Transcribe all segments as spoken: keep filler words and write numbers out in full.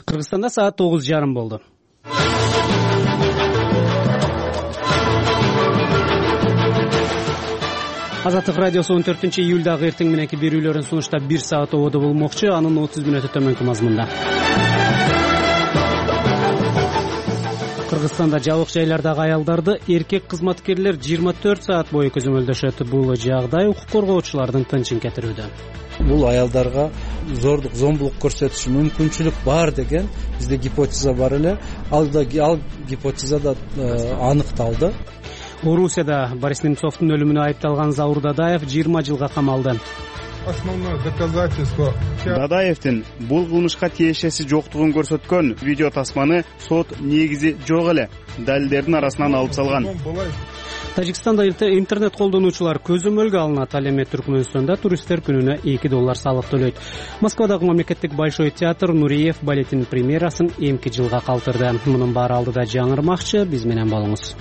Кыргызстанда саат тогуз жарым болду. Азаттык радиосу он төртүнчү июлдагы эртең мененки берүүлөрүн сунуштап бир саат ободо болмокчу. Анын отуз мүнөтү төмөнкү мазмунда. Кыргызстанда жабык жайлардагы аялдарды эркек кызматкерлер жыйырма төрт саат бою көзөмөлдөшөт. Бул жагдай укук коргоочулардын тынчын кетирүүдө. Бул аялдарга зордук, зомбулук көрсөтүшү мүмкүнчүлүк бар деген бизде гипотеза бар эле. Ал да ал гипотеза да аныкталды. Орусияда Борис Немцовдун өлүмүнө айыпталган Заур Дадаев жыйырма жылга камалды. Основное доказательство Дадаевдин бул кылмышка тиешеси жоктугун көрсөткөн видео тасманы сот негизи жок эле далилдердин арасынан алып салган. Тажикстанда интернет колдонуучулар көзөмөлгө алынат. Ал эми Түркмөнстанда туристтер күнүнө эки доллар салык төлөйт. Москвадагы мамлекеттик Большой театр Нуриев балетинин премьерасын эмки жылга калтырды. Мунун баары алдыда жаңырмакчы, биз менен болуңуз.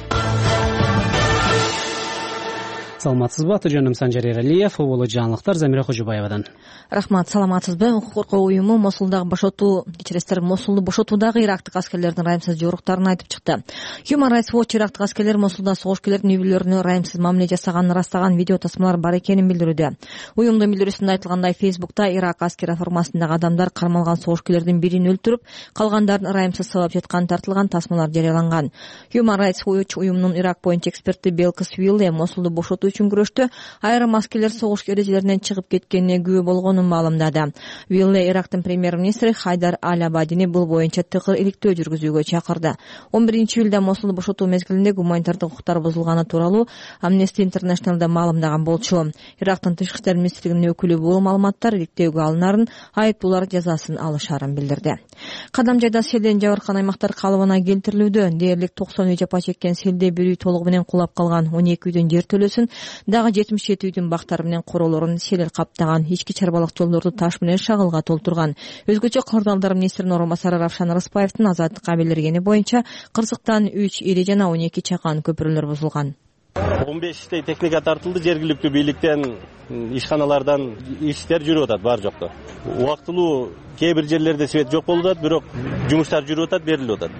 Саламатсызбы? Аты-жөнүм Санжар Эралиев, оболу жаңылыктар Замира Кожобаевадан. Рахмат, саламатсызбы? Укук коргоо уюму Мосулдагы бошотуу, кечиресиздер, Мосулду бошотуудагы ирактык аскерлердин райымсыз жоруктарын айтып чыкты. Human Rights Watch ирактык аскерлер Мосулда согушкерлердин үй-бүлөлөрүнө райымсыз мамиле жасаганын ырастаган видео тасмалар бар экенин билдирүүдө. Уюмдун билдирүүсүндө айтылгандай, Фейсбукта Ирак аскер формасындагы адамдар кармалган согушкерлердин бирин өлтүрүп, калгандарын райымсыз сабап жатканы тартылган тасмалар жарыяланган. Human Rights Watch уюмунун Ирак боюнча эксперти Белкис Вилле Мосулду бошотуу үчүн күрөштө айрым аскерлер согуш эрежелеринен чыгып кеткенине күбө болгонун маалымдады. Вилле Ирактын премьер-министри Хайдар Аль-Абадини бул боюнча тыкыр иликтөө жүргүзүүгө чакырды. он биринчи июлда Мосулду бошотуу мезгилинде гуманитардык укуктар бузулганы тууралуу Amnesty International'да маалымдаган болчу. Ирактын тышкы иштер министрлигинин өкүлү бул маалыматтар иликтөөгө алынарын, айыптуулар жазасын алышарын билдирди. Кадам жайда селден жабыркан аймактар калыбына келтирилүүдө. Дээрлик токсон үй жапа чеккен селде бир үй толугу менен кулап калган, он эки үйдүн жер төлөсүн, дагы жетимиш жети үйдүн бактары менен короолорун сел каптаган, ички чарбалык жолдорду таш менен шагылга толтурган. Өзгөчө кырдаалдар министринин орун басары Равшан Рыспаевдин Азаттыкка билдиргени боюнча кырсыктан үч ири жана он эки чакан көпүрөлөр бузулган. он бештей техника тартылды, жергиликтүү бийликтен, ишканалардан иштер жүрүп атат бар жокто. Убактылуу кээ бир жерлерде свет жок болуп атат, бирок жумуштар жүрүп атат, берилип атат.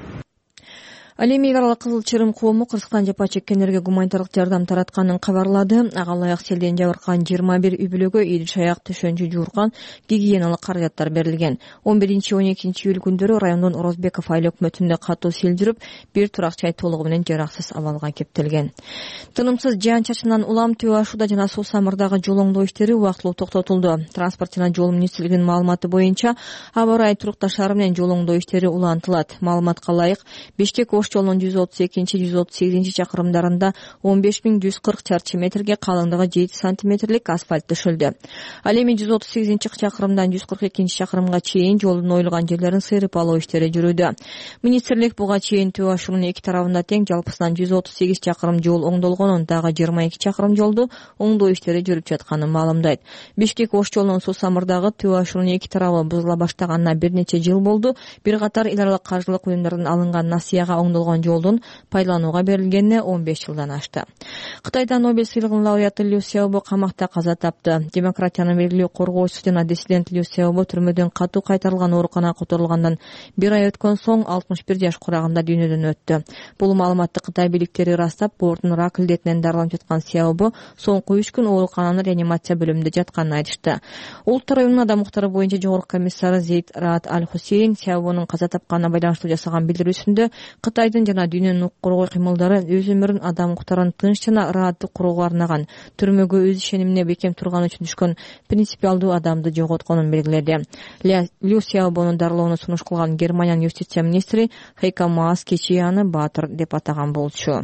Ал эми Аралык Кызыл Чырым коому кырсыктан жапа чеккендерге гуманитардык жардам таратканын кабарлады. Ага ылайык селден жабыркан жыйырма бир үй бүлөгө идиш-аяк, төшөнчү жууркан, гигиеналык каражаттар берилген. он биринчи он экинчи июль күндөрү райондун Орозбеков айыл өкмөтүндө катуу сел жүрүп, бир турак жай толугу менен жараксыз абалга кептелген. Тынымсыз жаан-чачындан улам Төө Ашууда жана Суу Самырдагы жол оңдоо иштери убактылуу токтотулду. Транспорт жана жол министрлигинин маалыматы боюнча, аба ырайы турукташары менен жол оңдоо иштери улантылат. Маалыматка ылайык, Бишкек Ош жолунун жүз отуз экинчи жүз отуз сегизинчи чакырымдарында он беш миң жүз кырк чарчы метрге, калыңдыгы жети сантиметрлик асфальт төшөлдү. Ал эми жүз отуз сегизинчи чакырымдан жүз кырк экинчи чакырымга чейин жолдун оюлган жерлерин сыйрып алуу иштери жүрүүдө. Министрлик буга чейин Төө Ашуунун эки тарабында тең жалпысынан жүз отуз сегиз чакырым жол оңдолгонун, дагы жыйырма эки чакырым жолду оңдоо иштери жүрүп жатканын маалымдайт. Бишкек Ош жолунун Суу Самырдагы Төө Ашуунун эки тарабы бузула баштаганына бир нече жыл болду. Бир катар эл аралык каржылык уюмдардан алынган насыяга оңдолгон жолдун пайдаланууга берилгенине он беш жылдан ашты. Кытайда Нобель сыйлыгынын лауреаты Лю Сяобо камакта каза тапты. Демократиянын белгилүү коргоочусу жана диссидент Лю Сяобо түрмөдөн катуу кайтарылган ооруканага которулгандан бир ай өткөн соң алтымыш бир жаш курагында дүйнөдөн өттү. Бул маалыматты Кытай бийликтери ырастап, боордун рак илдетинен дарыланып жаткан Сяобо соңку үч күн оорукананын реанимация бөлүмүндө жатканын айтышты. Улуттар уюмунун адам укуктары боюнча жогорку комиссары Зейд Раат Аль-Хусейн Сяобонун каза тапканына байланыштуу жасаган билдирүүсүндө Кытайдын жана дүйнөнүн укук коргоо кыймылдары өз өмүрүн адам укуктарын тынч жана ырааттык курууга арнаган, түрмөгө өз ишенимине бекем турганы үчүн түшкөн принципиалдуу адамды жоготконун белгиледи. Лю Сяобонун дарылоону сунуш кылган Германиянын юстиция министри Хейко Маас кечээ аны баатыр деп атаган болчу.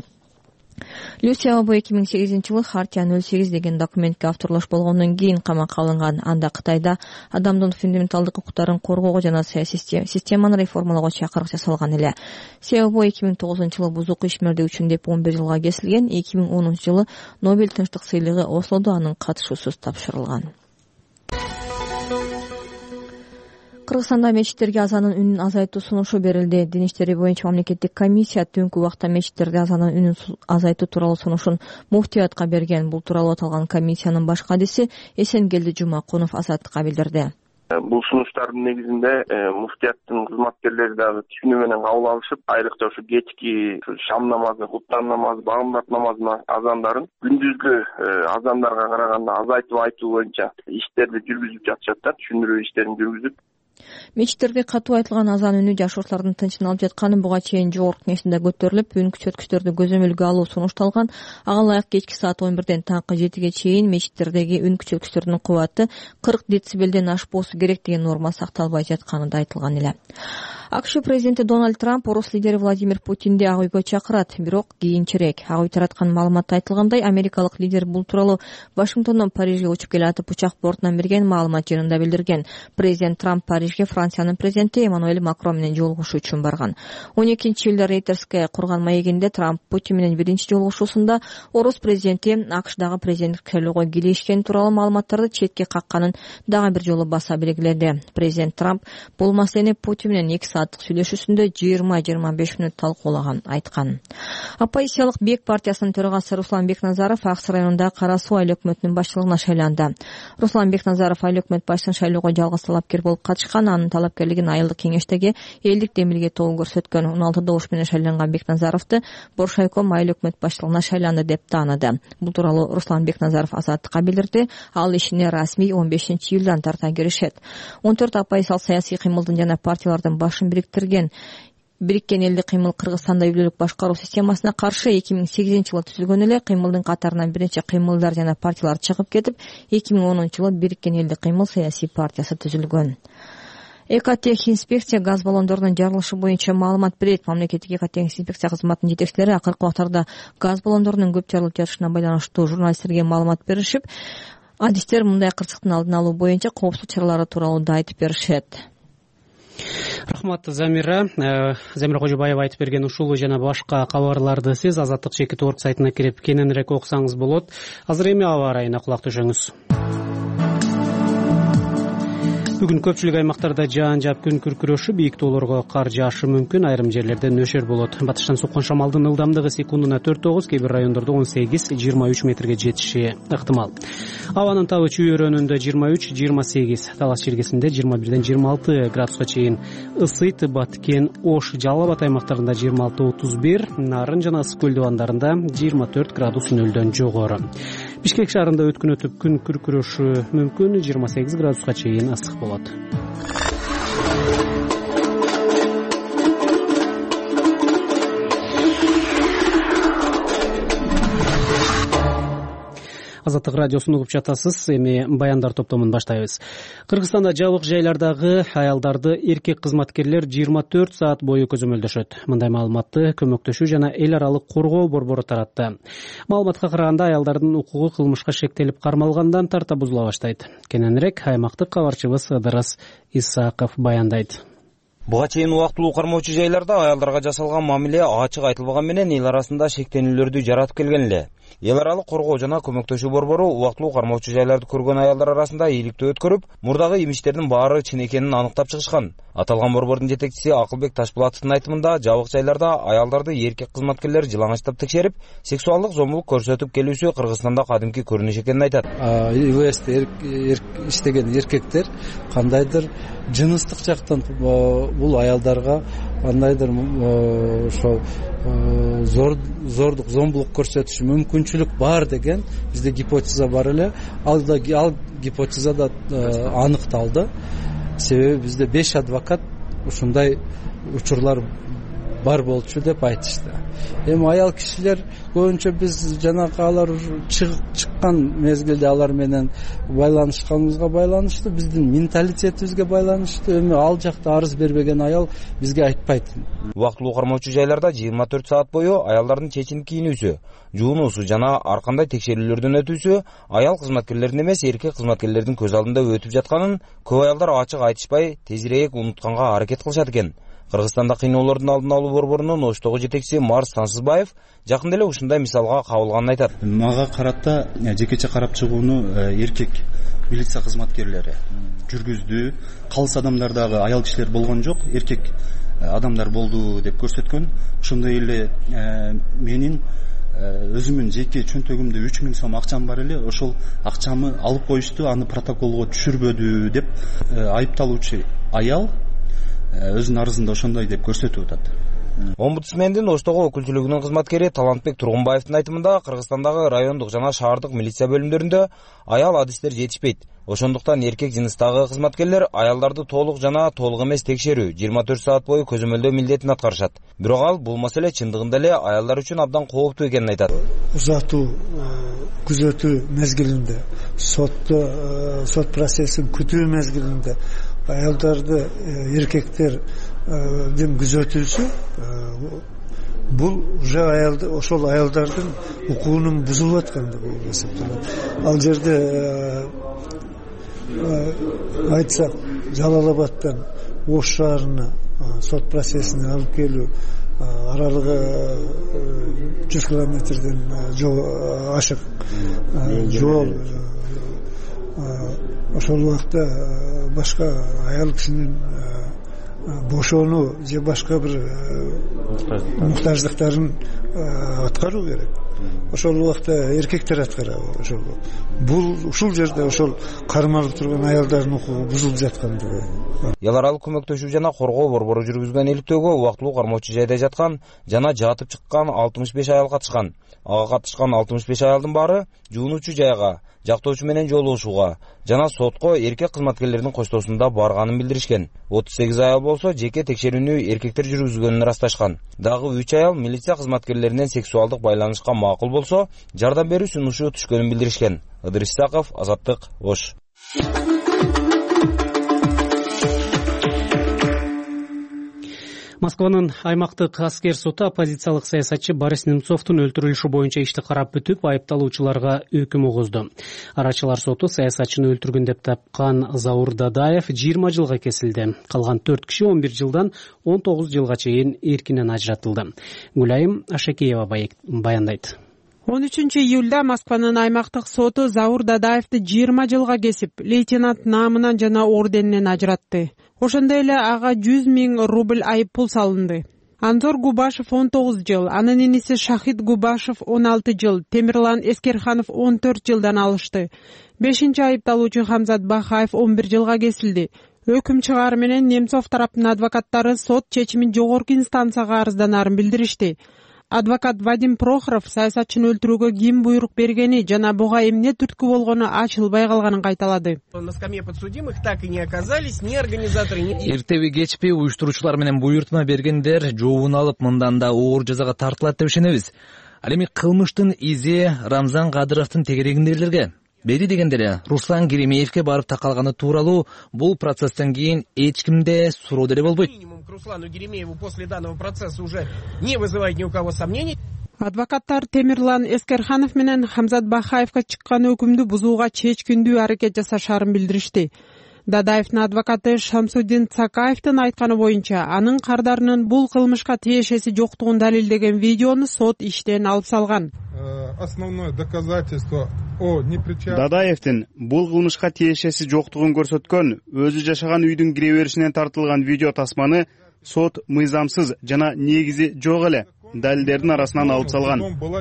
Лю Сяобо эки миң сегизинчи жылы Хартия нөл сегиз деген документке авторлош болгондон кийин камакка алынган. Анда Кытайда адамдын фундаменталдык укуктарын коргоого жана саясий системаны реформалоого чакырык жасалган эле. Сяобо эки миң тогузунчу жылы бузук ишмердик үчүн деп он бир жылга кесилген. эки миң онунчу жылы Нобель тынчтык сыйлыгы Ослодо анын катышуусуз тапшырылган. Кыргызстанда мечиттерге азанын үнүн азайтуу сунушу берилди. Дин иштери боюнча мамлекеттик комиссия түнкү убакта мечиттерде азанын үнүн азайтуу тууралуу сунушун муфтиятка берген. Бул тууралуу аталган комиссиянын баш кадиси Эсенгелди Жумакунов Азаттыкка билдирди. Бул сунуштардын негизинде муфтияттын кызматкерлери дагы түшүнүү менен кабыл алышып, айрыкча ушу кечки шам намазы, куптан намазы, багымдат намазына азандарын күндүзгү азандарга караганда азайтып айтуу боюнча иштерди жүргүзүп жатышат да, түшүндүрүү иштерин жүргүзүп. Мечиттерде катуу айтылган азан үнү жашоочулардын тынчын алып жатканы буга чейин жогорку кеңешинде көтөрүлүп, үн күчөткүчтөрдү көзөмөлгө алуу сунушталган. Ага ылайык кечки саат он бирден таңкы жетиге чейин мечиттердеги үн күчөткүчтөрдүн кубаты кырк децибелден ашпоосу керек деген норма сакталбай жатканы да айтылган эле. АКШ президенти Дональд Трамп орус лидери Владимир Путинди ак үйгө чакырат, бирок кийинчерээк. Ак үй тараткан маалыматта айтылгандай, америкалык лидер бул тууралуу Вашингтондон Парижге учуп келатып учак бортунан берген маалымат жыйынында билдирген. Президент Трамп Парижге Франциянын президенти Эммануэль Макрон менен жолугушуу үчүн барган. он экинчи июлда Рейтерская курган маегинде Трамп Путин менен биринчи жолугушуусунда орус президенти АКШдагы президенттик шайлоого кийлешкени тууралуу маалыматтарды четке какканын дагы бир жолу баса белгиледи. Президент Трамп бул маселени Путин менен эки сааттык сүйлөшүүсүндө жыйырма жыйырма беш мүнөт талкуулаган айткан. Оппозициялык Бек партиясынын төрагасы Руслан Бекназаров Акс районундагы Кара Суу айыл өкмөтүнүн башчылыгына шайланды. Руслан Бекназаров айыл өкмөт башчысын шайлоого жалгыз талапкер болуп катышкан. Анын талапкерлигин айылдык кеңештеги элдик демилге толук көрсөткөн. он алты добуш менен шайланган Бекназаровду Боршайком айыл өкмөт башчылыгына шайланды деп тааныды. Бул тууралуу Руслан Бекназаров Азаттыкка билдирди. Ал ишине расмий он бешинчи июлдан тарта киришет. он төрт оппозициялык саясий кыймылдын жана партиялардын башын бириктирген Бириккен элдик кыймыл Кыргызстанда үй бүлөлүк башкаруу системасына каршы эки миң сегизинчи жылы түзүлгөн эле. Кыймылдын катарынан биринчи кыймылдар жана партиялар чыгып кетип, эки миң онунчу жылы Бириккен элдик кыймыл саясий партиясы түзүлгөн. Экотех инспекция газ баллондорунун жарылышы боюнча маалымат берет. Мамлекеттик экотех инспекция кызматынын жетекчилери акыркы убактарда газ баллондорунун көп жарылып жатышына байланыштуу журналисттерге маалымат беришип, адистер мындай кырсыктын алдын алуу боюнча коопсуздук чаралары тууралуу да айтып беришет. Рахмат, Замира. Замира Кожобаева айтып берген ушул жана башка кабарларды сиз Азаттык чекит орг сайтына кирип кененирээк окусаңыз болот. Азыр эми аба ырайына кулак түшөңүз. Бүгүн көпчүлүк аймактарда жаан жаап күн күркүрөшүп, бийик тоолорго кар жаашы мүмкүн, айрым жерлерде нөшөр болот. Батыштан соккон шамалдын ылдамдыгы секундуна төрт тогуз, кээ бир райондордо он сегиз жыйырма үч метрге жетиши ыктымал. Абанын табы чүй өрөөнүндө жыйырма үч жыйырма сегиз, Талас чиркесинде жыйырма бирден жыйырма алты градуска чейин ысыйт. Баткен, Ош, Жалал Абад аймактарында жыйырма алты отуз бир, Нарын жана Ысык көл дубандарында жыйырма төрт градус нөлдөн жогору. Бишкек шаарында өткүн өтүп күн күркүрөшү мүмкүн, жыйырма сегиз градуска чейин ысык болот. Азаттык радиосун угуп жатасыз. Эми баяндар топтомун баштайбыз. Кыргызстанда жабык жайлардагы аялдарды эркек кызматкерлер жыйырма төрт саат бою көзөмөлдөшөт. Мындай маалыматты Көмөктөшүү жана эл аралык коргоо борбору таратты. Маалыматка караганда, аялдардын укугу кылмышка шектелип кармалгандан тарта бузула баштайт. Кененирээк аймактык кабарчыбыз Ыдырыс Исаков баяндайт. Буга чейин убактылуу кармоочу жайларда аялдарга жасалган мамиле ачык айтылбаган менен эл арасында шектенүүлөрдү жаратып келген эле. Эл аралык коргоо жана көмөктөшүү борбору убактылуу кармоочу жайларды көргөн аялдар арасында ийгиликтүү өткөрүп, мурдагы имичтердин баары чын экенин аныктап чыгышкан. Аталган борбордун жетекчиси Акылбек Ташпулатовдун айтымында, жабык жайларда аялдарды эркек кызматкерлер жылаңачтап текшерип, сексуалдык зомбулук көрсөтүп келүүсү Кыргызстанда кадимки көрүнүш экенин айтат. ИВСте иштеген эркектер кандайдыр жыныстык жактан бул аялдарга кандайдыр ошол зордук зомбулук көрсөтүшү мүмкүнчүлүк бар деген бизде гипотеза бар эле. Ал да ал гипотеза да аныкталды. Себеби бизде беш адвокат ушундай учурлар бар болчу деп айтышты. Эми аял кишилер көбүнчө биз жанагы алар чыккан мезгилде алар менен байланышканыбызга байланыштуу, биздин менталитетибизге байланыштуу. Эми ал жакта арыз бербеген аял бизге айтпайт. Убактылуу кармоочу жайларда жыйырма төрт саат бою аялдардын чечинип кийинүүсү, жуунуусу жана ар кандай текшерүүлөрдөн өтүүсү аял кызматкерлердин эмес, эркек кызматкерлердин көз алдында өтүп жатканын көп аялдар ачык айтышпай, тезирээк унутканга аракет кылышат экен. Кыргызстанда кыйноолордун алдын алуу борборунун Оштогу жетекчиси Марс Тансызбаев жакында эле ушундай мисалга кабылганын айтат. Мага карата жекече карап чыгууну эркек милиция кызматкерлери жүргүздү. Калыс адамдардагы аял кишилер болгон жок, эркек адамдар болду деп көрсөткөн. Ошондой эле менин өзүмдүн жеке чөнтөгүмдө үч миң сом акчам бар эле, ошол акчамы алып коюшту, аны протоколго түшүрбөдү деп айыпталуучу аял өзүнүн арызында ошондой деп көрсөтүп атат. Омбудсмендин Оштогу өкүлчүлүгүнүн кызматкери Талантбек Тургунбаевдин айтымында, Кыргызстандагы райондук жана шаардык милиция бөлүмдөрүндө аял адистер жетишпейт. Ошондуктан эркек жыныстагы кызматкерлер аялдарды толук жана толук эмес текшерүү, жыйырма төрт саат бою көзөмөлдөө милдетин аткарышат. Бирок ал бул маселе чындыгында эле аялдар үчүн абдан кооптуу экенин айтат. Узатуу күзөтүү мезгилинде, сотто сот процессин күтүү мезгилинде аялдарды эркектердин күзөтүүсү бул уже аялды ошол аялдардын укугунун бузулуп атканы болуп эсептелет. Ал жерде айтсак, Жалал-Абадтан Ош шаарына сот процессине алып келүү аралыгы жүз километрден ашык жол. Ошол убакта башка аял кишинин бошонуу же башка бир муктаждыктарын аткаруу керек. Ошол убакта эркектер аткарабы ошол. Бул ушул жерде ошол кармалып турган аялдардын укугу бузулуп жаткандыгы. Эл аралык көмөктөшүү жана коргоо борбору жүргүзгөн иликтөөгө убактылуу кармоочу жайда жаткан жана жатып чыккан алтымыш беш аял катышкан. Ага катышкан алтымыш беш аялдын баары жуунуучу жайга, жактоочу менен жолугушууга жана сотко эркек кызматкерлердин коштоосунда барганын билдиришкен. отуз сегиз аял болсо жеке текшерүүнү эркектер жүргүзгөнүн ырасташкан. Дагы үч аял милиция кызматкерлеринен сексуалдык байланышка макул болсо, жардам берүү сунушу түшкөнүн билдиришкен. Ыдыр Исаков, Азаттык, Ош. Москванын аймактык аскер соту оппозициялык саясатчы Борис Немцовдун өлтүрүлүшү боюнча ишти карап бүтүп, айыпталуучуларга өкүм угузду. Арачылар соту саясатчыны өлтүргөн деп тапкан Заур Дадаев жыйырма жылга кесилди. Калган төрт киши он бир жылдан он тогуз жылга чейин эркинен ажыратылды. Гүлайым Ашакеева баяндайт. он үчүнчү июлда Москванын аймактык соту Заур Дадаевди жыйырма жылга кесип, лейтенант наамынан жана орденинен ажыратты. Ошондой эле ага жүз миң рубль айып пул салынды. Анзор Губашев он тогуз жыл, анын иниси Шахид Губашев он алты жыл, Темирлан Эскерханов он төрт жылдан алышты. бешинчи айыпталуучу Хамзат Бахаев он бир жылга кесилди. Өкүм чыгаары менен Немцов тараптын адвокаттары сот чечимин жогорку инстанцияга арызданарын билдиришти. Адвокат Вадим Прохоров саясатчыны өлтүрүүгө ким буйрук бергени жана буга эмне түрткү болгону ачылбай калганын кайталады. На скамье подсудимых так и не оказались ни организаторы, ни... Эртеби кечпи уюштуруучулар менен буйртма бергендер жообун алып мындан да оор жазага тартылат деп ишенебиз. Ал эми кылмыштын изи Рамзан Кадыровдун тегерегиндегилерге, бери дегендери Руслан Керемеевке барып такалганы тууралуу бул процесстен кийин эч кимде суроо деле болбойт. К Руслану Геремееву после данного процесса уже не вызывает ни у кого сомнений. Адвокаттар Темирлан Эскерханов менен Хамзат Бахаевка чыккан өкүмдү бузууга чечкиндүү аракет жасашарын билдиришти. Дадаевдин адвокаты Шамсуддин Цакаевдин айтканы боюнча, анын кардарынын бул кылмышка тиешеси жоктугун далилдеген видеону сот иштен алып салган. Основное доказательство о непричастности. Дадаевдин бул кылмышка тиешеси жоктугун көрсөткөн, өзү жашаган үйдүн кире беришинен тартылган видео тасманы сот мыйзамсыз жана негизи жок эле далилдердин арасынан алып салган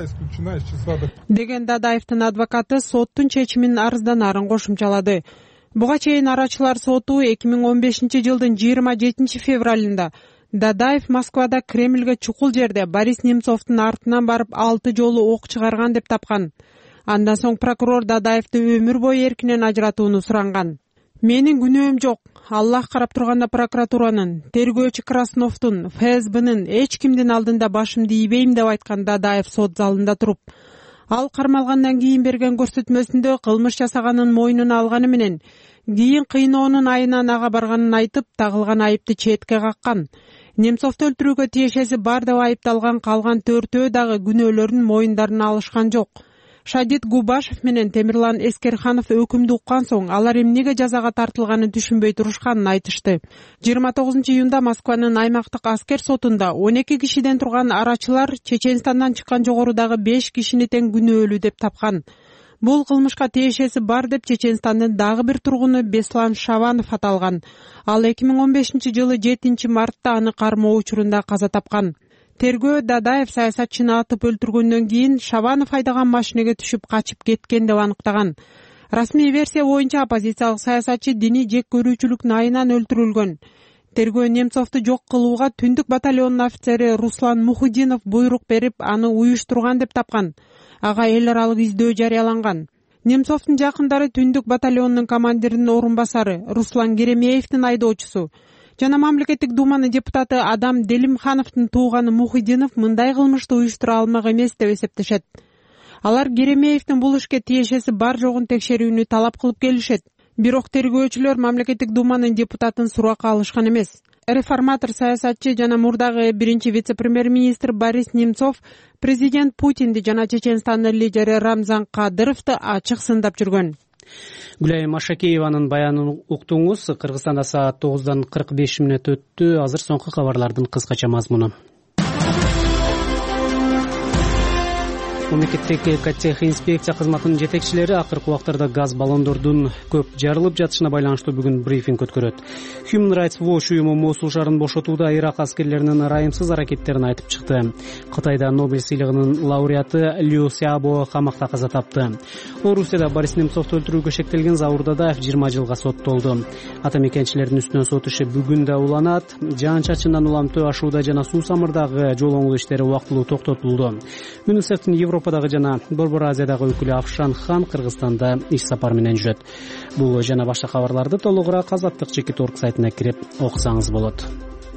деген Дадаевдин адвокаты соттун чечимин арызданарын кошумчалады. Буга чейин арачылар соту эки миң он бешинчи жылдын жыйырма жетинчи февралында Дадаев Москвада Кремльге чукул жерде Борис Немцовдун артынан барып алты жолу ок чыгарган деп тапкан. Андан соң прокурор Дадаевди өмүр бою эркинен ажыратууну суранган. Менин күнөөм жок. Аллах карап турганда прокуратуранын, тергөөчү Красновдун, эф эс бнын эч кимдин алдында башымды ийбейм деп айткан Дадаев сот залында туруп. Ал кармалгандан кийин берген көрсөтмөсүндө кылмыш жасаганын мойнуна алганы менен кийин кыйноонун айынан ага барганын айтып, тагылган айыпты четке каккан. Немцовду өлтүрүүгө тиешеси бар деп айыпталган калган төртөө дагы күнөөлөрүн мойундарына алышкан жок. Шадид Губашев менен Темирлан Эскерханов өкүмдү уккан соң алар эмнеге жазага тартылганын түшүнбөй турушканын айтышты. жыйырма тогузунчу июнда Москванын аймактык аскер сотунда он эки кишиден турган арачылар Чеченстандан чыккан жогорудагы беш кишини тең күнөөлүү деп тапкан. Бул кылмышка тиешеси бар деп Чеченстандын дагы бир тургуну Беслан Шаванов аталган. Ал эки миң он бешинчи жылы жетинчи мартта аны кармоо учурунда каза тапкан. Тергөө Дадаев саясатчыны атып өлтүргөндөн кийин Шабанов айдаган машинеге түшүп качып кеткен деп аныктаган. Расмий версия боюнча оппозициялык саясатчы диний жек көрүүчүлүк найынан өлтүрүлгөн. Тергөө Немцовду жок кылууга Түндүк батальонунун офицери Руслан Мухудинов буйрук берип, аны уюштурган деп тапкан. Ага эл аралык издөө жарыяланган. Немцовдун жакындары Түндүк батальонунун командиринин орун басары Руслан Керемеевдин айдоочусу жана мамлекеттик думанын депутаты Адам Делимхановдун тууганы Мухудинов мындай кылмышты уюштура алмак эмес деп эсептешет. Алар Керемеевдин бул ишке тиешеси бар жогун текшерүүнү талап кылып келишет. Бирок тергөөчүлөр мамлекеттик думанын депутатын суракка алышкан эмес. Реформатор саясатчы жана мурдагы биринчи вице-премьер-министр Борис Немцов президент Путинди жана Чеченстандын лидери Рамзан Кадыровду ачык сындап жүргөн. Гүлайым Машакееванын баянын уктуңуз. Кыргызстанда саат тогуздан кырк беш мүнөт өттү. Азыр соңку кабарлардын кыскача мазмуну. Мамлекеттик экотех инспекция кызматынын жетекчилери акыркы убактарда газ баллондордун көп жарылып жатышына байланыштуу бүгүн брифинг өткөрөт. Human Rights Watch уюму Мосул шаарын бошотууда Ирак аскерлеринин ырайымсыз аракеттерин айтып чыкты. Кытайда Нобель сыйлыгынын лауреаты Лю Сяобо камакта каза тапты. Орусияда Борис Немцовду өлтүрүүгө шектелген Заур Дадаев жыйырма жылга соттолду. Ата мекенчилердин үстүнөн сот иши бүгүн да уланат. Жаан-чачындан улам төө ашууда жана суу самырдагы жол оңдоо иштери убактылуу токтотулду. ЮНИСЕФтин Европадагы жана Борбор Азиядагы өкүлү Афшан Хан Кыргызстанда иш сапар менен жүрөт. Бул жана башка кабарларды толугураак Азаттык Чекит орг сайтына кирип окусаңыз болот.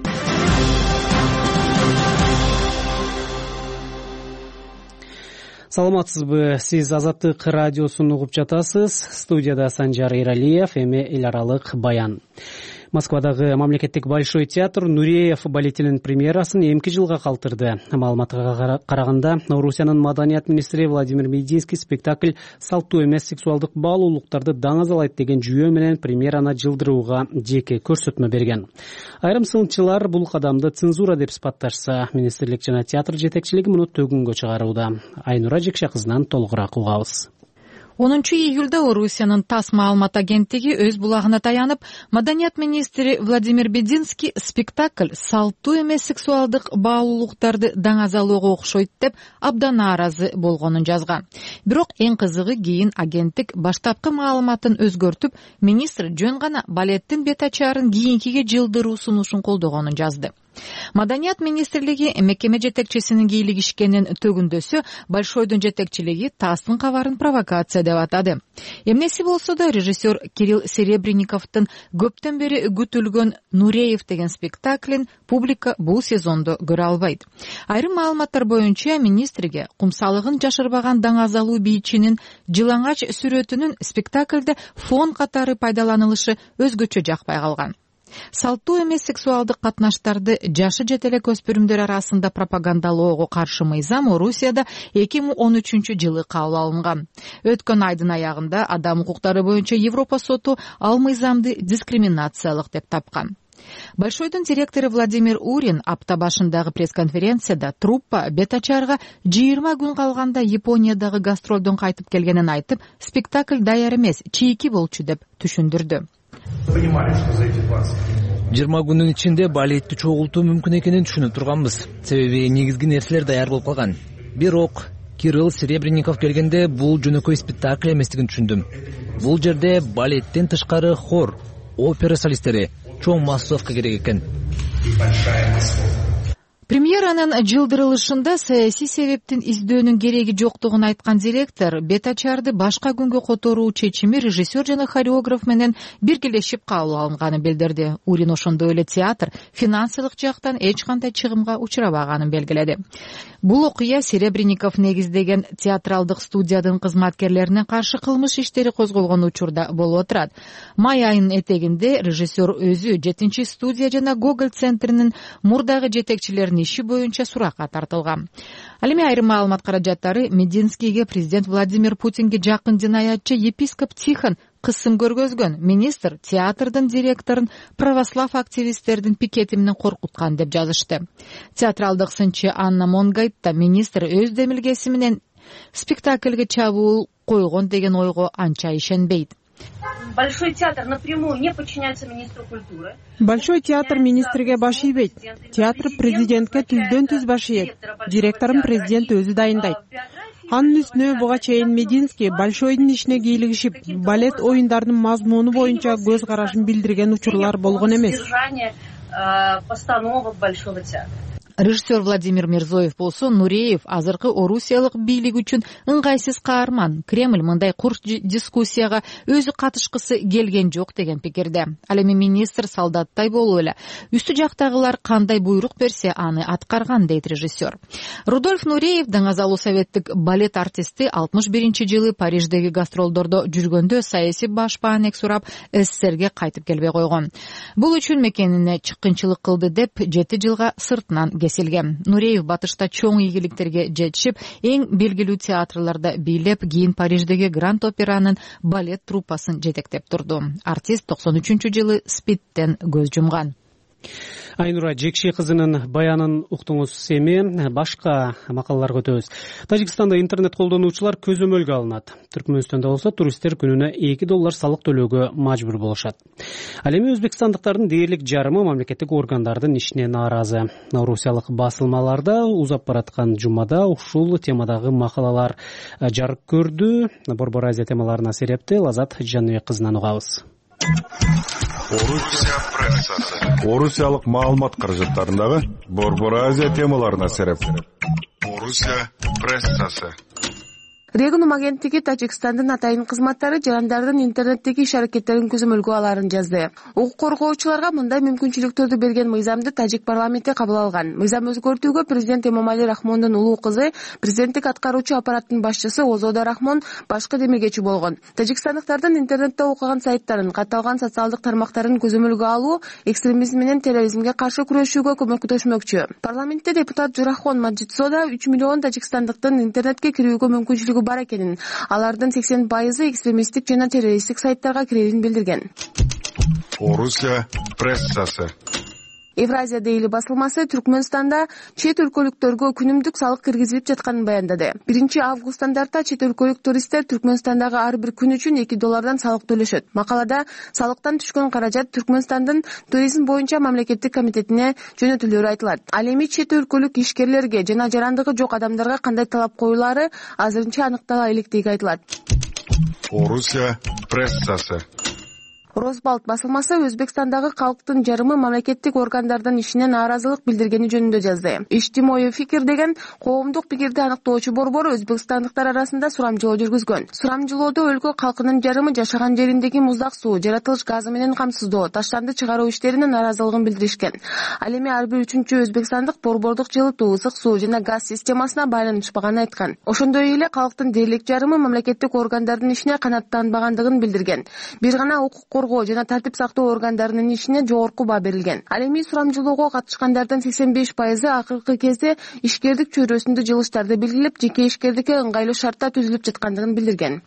Саламатсызбы? Сиз Азаттык радиосун угуп жатасыз. Студияда Санжар Эралиев, эми эл аралык баян. Москвадагы мамлекеттик Большой театр Нуреев балетинин премьерасын эмки жылга калтырды. Маалыматка караганда, Орусиянын маданият министри Владимир Мединский спектакль салттуу эмес сексуалдык баалуулуктарды даңазалайт деген жүйө менен премьераны жылдырууга жеке көрсөтмө берген. Айрым сынчылар бул кадамды цензура деп сыпатташса, министрлик жана театр жетекчилиги муну төгүнгө чыгарууда. Айнура Жекше кызынан толугураак угабыз. онунчу июлда Орусиянын ТАСС маалымат агенттиги өз булагына таянып, маданият министри Владимир Мединский спектакль салттуу эмес сексуалдык баалуулуктарды даңазалоого окшойт деп абдан нааразы болгонун жазган. Бирок эң кызыгы, кийин агенттик баштапкы маалыматын өзгөртүп, министр жөн гана балеттин бет ачарын кийинкиге жылдыруу сунушун колдогонун жазды. Маданият министрлиги мекеме жетекчисинин кийлигишкенин төгүндөсү Большойдун жетекчилиги ТАССтын кабарын провокация деп атады. Эмнеси болсо да режиссер Кирилл Серебренниковдун көптөн бери күтүлгөн Нуреев деген спектаклин публика бул сезондо көрө албайт. Айрым маалыматтар боюнча министрге кумсалыгын жашырбаган даңазалуу бийчинин жылаңач сүрөтүнүн спектакльде фон катары пайдаланылышы өзгөчө жакпай калган. Салттуу эмес сексуалдык катнаштарды жашы жете эле көспүрүмдөр арасында пропагандалоого каршы мыйзам Орусияда эки миң он үчүнчү жылы кабыл алынган. Өткөн айдын аягында Адам укуктары боюнча Европа соту ал мыйзамды дискриминациялык деп тапкан. Большойдун директору Владимир Урин апта башындагы пресс-конференцияда труппа бет ачарга жыйырма күн калганда Япониядагы гастролдон кайтып келгенин айтып, спектакль даяр эмес, чийки болчу деп түшүндүрдү. жыйырма күндүн ичинде балетти чогултуу мүмкүн экенин түшүнүп турганбыз. Себеби негизги нерселер даяр болуп калган. Бирок Кирилл Серебренников келгенде бул жөнөкөй спектакль эместигин түшүндүм. Бул жерде балеттен тышкары хор, опера солисттери, чоң массовка керек экен. Премьеранын жылдырылышында саясий себептин издөөнүн кереги жоктугун айткан директор бет ачарды башка күнгө которуу чечими режиссер жана хореограф менен биргелешип кабыл алынганын билдирди. Урин ошондой эле театр финансылык жактан эч кандай чыгымга учурабаганын белгиледи. Бул окуя Серебренников негиздеген театралдык студиянын кызматкерлерине каршы кылмыш иштери козголгон учурда болуп отурат. Май айынын этегинде режиссер өзү жетинчи студия жана Гоголь центринин мурдагы жетекчилеринин иши боюнча суракка тартылган. Ал эми айрым маалымат каражаттары Мединскийге президент Владимир Путинге жакын жинаятчы епископ Тихон кысым көргөзгөн. Министр театрдын директорун православ активисттердин пикети менен коркуткан деп жазышты. Театралдык сынчы Анна Монгайт да министр өз демилгеси менен спектакльге чабуул койгон деген ойго анча ишенбейт. Большой театр напрямую не подчиняется министру культуры. Большой театр министрге баш ийбейт. Театр президентке түздөн түз баш ийет. Директорун президент өзү дайындайт. Анын үстүнө буга чейин Мединский Большойдун ишине кийлигишип, балет оюндарынын мазмуну боюнча көз карашын билдирген учурлар болгон эмес. Содержание постановок Большого театра. Режиссер Владимир Мирзоев болсо Нуреев азыркы орусиялык бийлик үчүн ыңгайсыз каарман. Кремль мындай курч дискуссияга өзү катышкысы келген жок деген пикирде. Ал эми министр солдаттай болуп эле үстү жактагылар кандай буйрук берсе аны аткарган дейт режиссер. Рудольф Нуреев даңазалуу советтик балет артисти алтымыш биринчи жылы Париждеги гастролдордо жүргөндө саясий баш баанек сурап СССРге кайтып келбей койгон. Бул үчүн мекенине чыккынчылык кылды деп жети жылга сыртынан Нуреев батышта чоң ийгиликтерге жетишип, эң белгилүү театрларда бийлеп, кийин Париждеги Гранд Операнын балет труппасын жетектеп турду. Артист токсон үчүнчү жылы СПИДтен көз жумган. Айнура Жекши кызынын баянын уктуңуз. Эми башка макалаларга өтөбүз. Тажикстанда интернет колдонуучулар көзөмөлгө алынат. Түркмөнстөндө болсо туристтер күнүнө эки доллар салык төлөөгө мажбур болушат. Ал эми өзбекстандыктардын дээрлик жарымы мамлекеттик органдардын ишине нааразы. Орусиялык басылмаларда узап бараткан жумада ушул темадагы макалалар жарык көрдү. Борбор Азия темаларына серепти Лазат Жаныбек кызынан угабыз. Орусия прессасы. Орусиялык маалымат каражаттарындагы Борбор Азия темаларына сереп. Орусия прессасы. Регунум агенттиги Тажикстандын атайын кызматтары жарандардын интернеттеги иш аракеттерин көзөмөлгө аларын жазды. Укук коргоочуларга мындай мүмкүнчүлүктөрдү берген мыйзамды Тажик парламенти кабыл алган. Мыйзам өзгөртүүгө президент Эмомали Рахмондун улуу кызы, президенттик аткаруучу аппараттын башчысы Озода Рахмон башкы демилгечи болгон. Тажикстандыктардын интернетте окуган сайттарын, катталган социалдык тармактарын көзөмөлгө алуу экстремизм менен терроризмге каршы күрөшүүгө көмөктөшмөкчү. Парламентте депутат Журахон Маджидзода үч миллион тажикстандыктын интернетке кирүүгө мүмкүнчүлүгү бар экенин, алардын сексен пайызы экстремисттик жана террористтик сайттарга кирерин билдирген. Орусия прессасы. Евразия дейли басылмасы Түркмөнстанда чет өлкөлүктөргө күнүмдүк салык киргизилип жатканын баяндады. биринчи августтан тарта чет өлкөлүк туристтер Түркмөнстандагы ар бир күн үчүн эки доллардан салык төлөшөт. Макалада салыктан түшкөн каражат Түркмөнстандын туризм боюнча мамлекеттик комитетине жөнөтүлөрү айтылат. Ал эми чет өлкөлүк ишкерлерге жана жарандыгы жок адамдарга кандай талап коюлары азырынча аныктала электиги айтылат. Орусия прессасы. Росбалт басылмасы Өзбекстандагы калктын жарымы мамлекеттик органдардын ишине нааразылык билдиргени жөнүндө жазды. Иштимой фикир деген коомдук пикирди аныктоочу борбор өзбекстандыктар арасында сурамжылоо жүргүзгөн. Сурамжылоодо өлкө калкынын жарымы жашаган жериндеги муздак суу, жаратылыш газы менен камсыздоо, таштанды чыгаруу иштерине нааразылыгын билдиришкен. Ал эми ар бир үчүнчү өзбекстандык борбордук жылытуу, ысык суу жана газ системасына байланышпаганын айткан. Ошондой эле калктын дээрлик жарымы мамлекеттик органдардын ишине канааттанбагандыгын билдирген. Бир гана укук коргоо жана тартип сактоо органдарынын ишине жогорку баа берилген. Ал эми сурамжылоого катышкандардын сексен беш пайызы акыркы кезде ишкердик чөйрөсүндө жылыштарды белгилеп, жеке ишкердикке ыңгайлуу шартта түзүлүп жаткандыгын билдирген.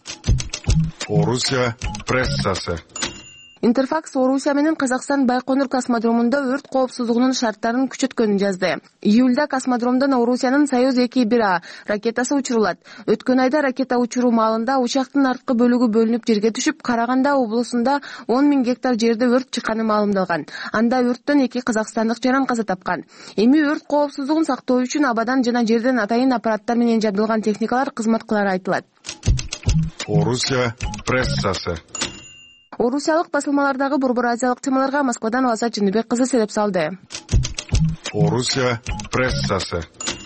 Орусия прессасы. Интерфакс Орусия менен Казакстан Байконур космодромунда өрт коопсуздугунун шарттарын күчөткөнүн жазды. Июлда космодромдон Орусиянын Союз эки бир А ракетасы учурулат. Өткөн айда ракета учуруу маалында учактын арткы бөлүгү бөлүнүп жерге түшүп, Караганда облусунда он миң гектар жерде өрт чыкканы маалымдалган. Анда өрттөн эки казакстандык жаран каза тапкан. Эми өрт коопсуздугун сактоо үчүн абадан жана жерден атайын аппараттар менен жабдылган техникалар кызмат кылары айтылат. Орусия прессасы. Орусиялык басылмалардагы борбор азиялык темаларга Москвадан Лазат Жаныбек кызы сереп салды. Орусия прессасы.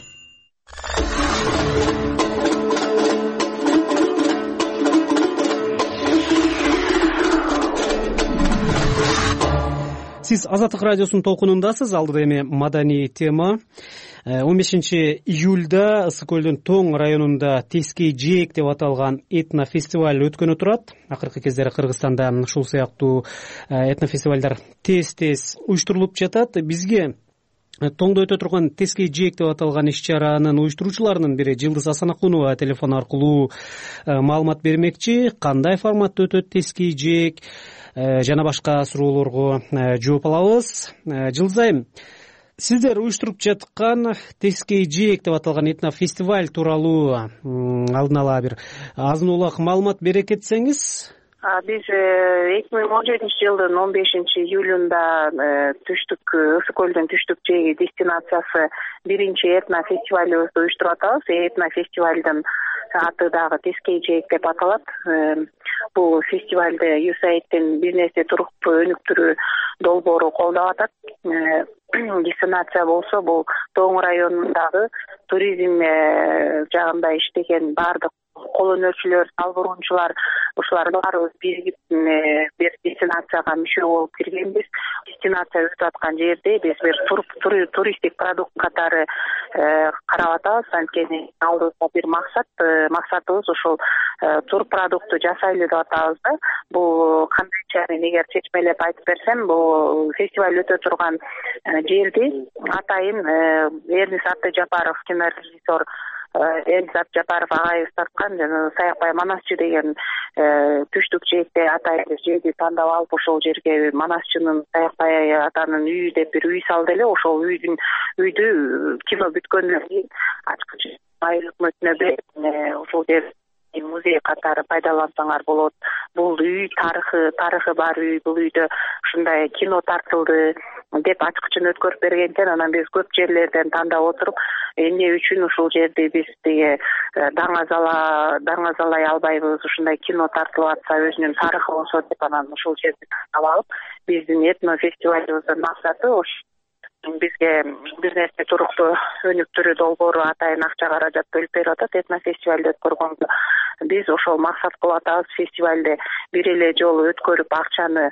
Сиз Азаттык радиосунун толкунундасыз. Алдыда эми маданий тема. он бешинчи июлда Ысык көлдүн Тоң районунда Тескей жээк деп аталган этнофестиваль өткөнү турат. Акыркы кездери Кыргызстанда ушул сыяктуу этнофестивалдар тез-тез уюштурулуп жатат. Бизге Тоңдо өтө турган Тескей жээк деп аталган иш-чаранын уюштуруучуларынын бири Жылдыз Асанакунова телефон аркылуу маалымат бермекчи. Кандай форматта өтөт Тескей жээк жана башка суроолорго жооп алабыз. Жылдыз айым, сиздер уюштуруп жаткан Тескей жээк деп аталган этнофестиваль тууралуу алдын ала бир азын улак маалымат бере кетсеңиз. биз эки миң он жетинчи жылдын он бешинчи июлунда түштүк ысык көлдүн түштүк жээги дестинациясы биринчи этно фестивалыбызды уюштуруп атабыз. Этно фестивалдын аты дагы тескей жээк деп аталат. Бул фестивалды ю эс эй айдтин бизнести туруктуу өнүктүрүү долбоору колдоп атат. Дестинация болсо бул Тоң районундагы туризм жагында иштеген баардык кол өнөрчүлөр, тал буруунчулар, ушулар баарыбыз биригип бир дестинацияга мүчө болуп киргенбиз. Дестинация өтүп аткан жерде биз бир туристтик продукт катары карап атабыз. Анткени алдыбызда бир максат, максатыбыз ушул тур продукту жасайлы деп атабыз да. Бул кандайча эгер чечмелеп айтып берсем, бул фестиваль өтө турган жерди атайын Эрнис Абдыжапаров, кинорежиссер Эрнис Абдыжапаров агайыбыз тарткан жана Саякбай Манасчы деген түштүк жээкте атайын жерди тандап алып, ошол жерге Манасчынын, Саякбай атанын үйү деп бир үй салды эле. Ошол үйдүн үйдү кино бүткөндөн кийин ачкыч айыл өкмөтүнө берип, ошол жер музей катары пайдалансаңар болот. Бул үй тарыхы, тарыхы бар үй, бул үйдө ушундай кино тартылды деп ачкычын өткөрүп берген экен. Анан биз көп жерлерден тандап отуруп, эмне үчүн ушул жерди биз тиги даңазала даңазалай албайбыз, ушундай кино тартылып атса өзүнүн тарыхы болсо деп, анан ушул жерди тандап алып, биздин этно фестивалыбыздын максаты ошо бизге бизнести туруктуу өнүктүрүү долбоору атайын акча каражат бөлүп берип атат. Этно фестивалды өткөргөнгө биз ошол максат кылып атабыз. Фестивалды бир эле жолу өткөрүп акчаны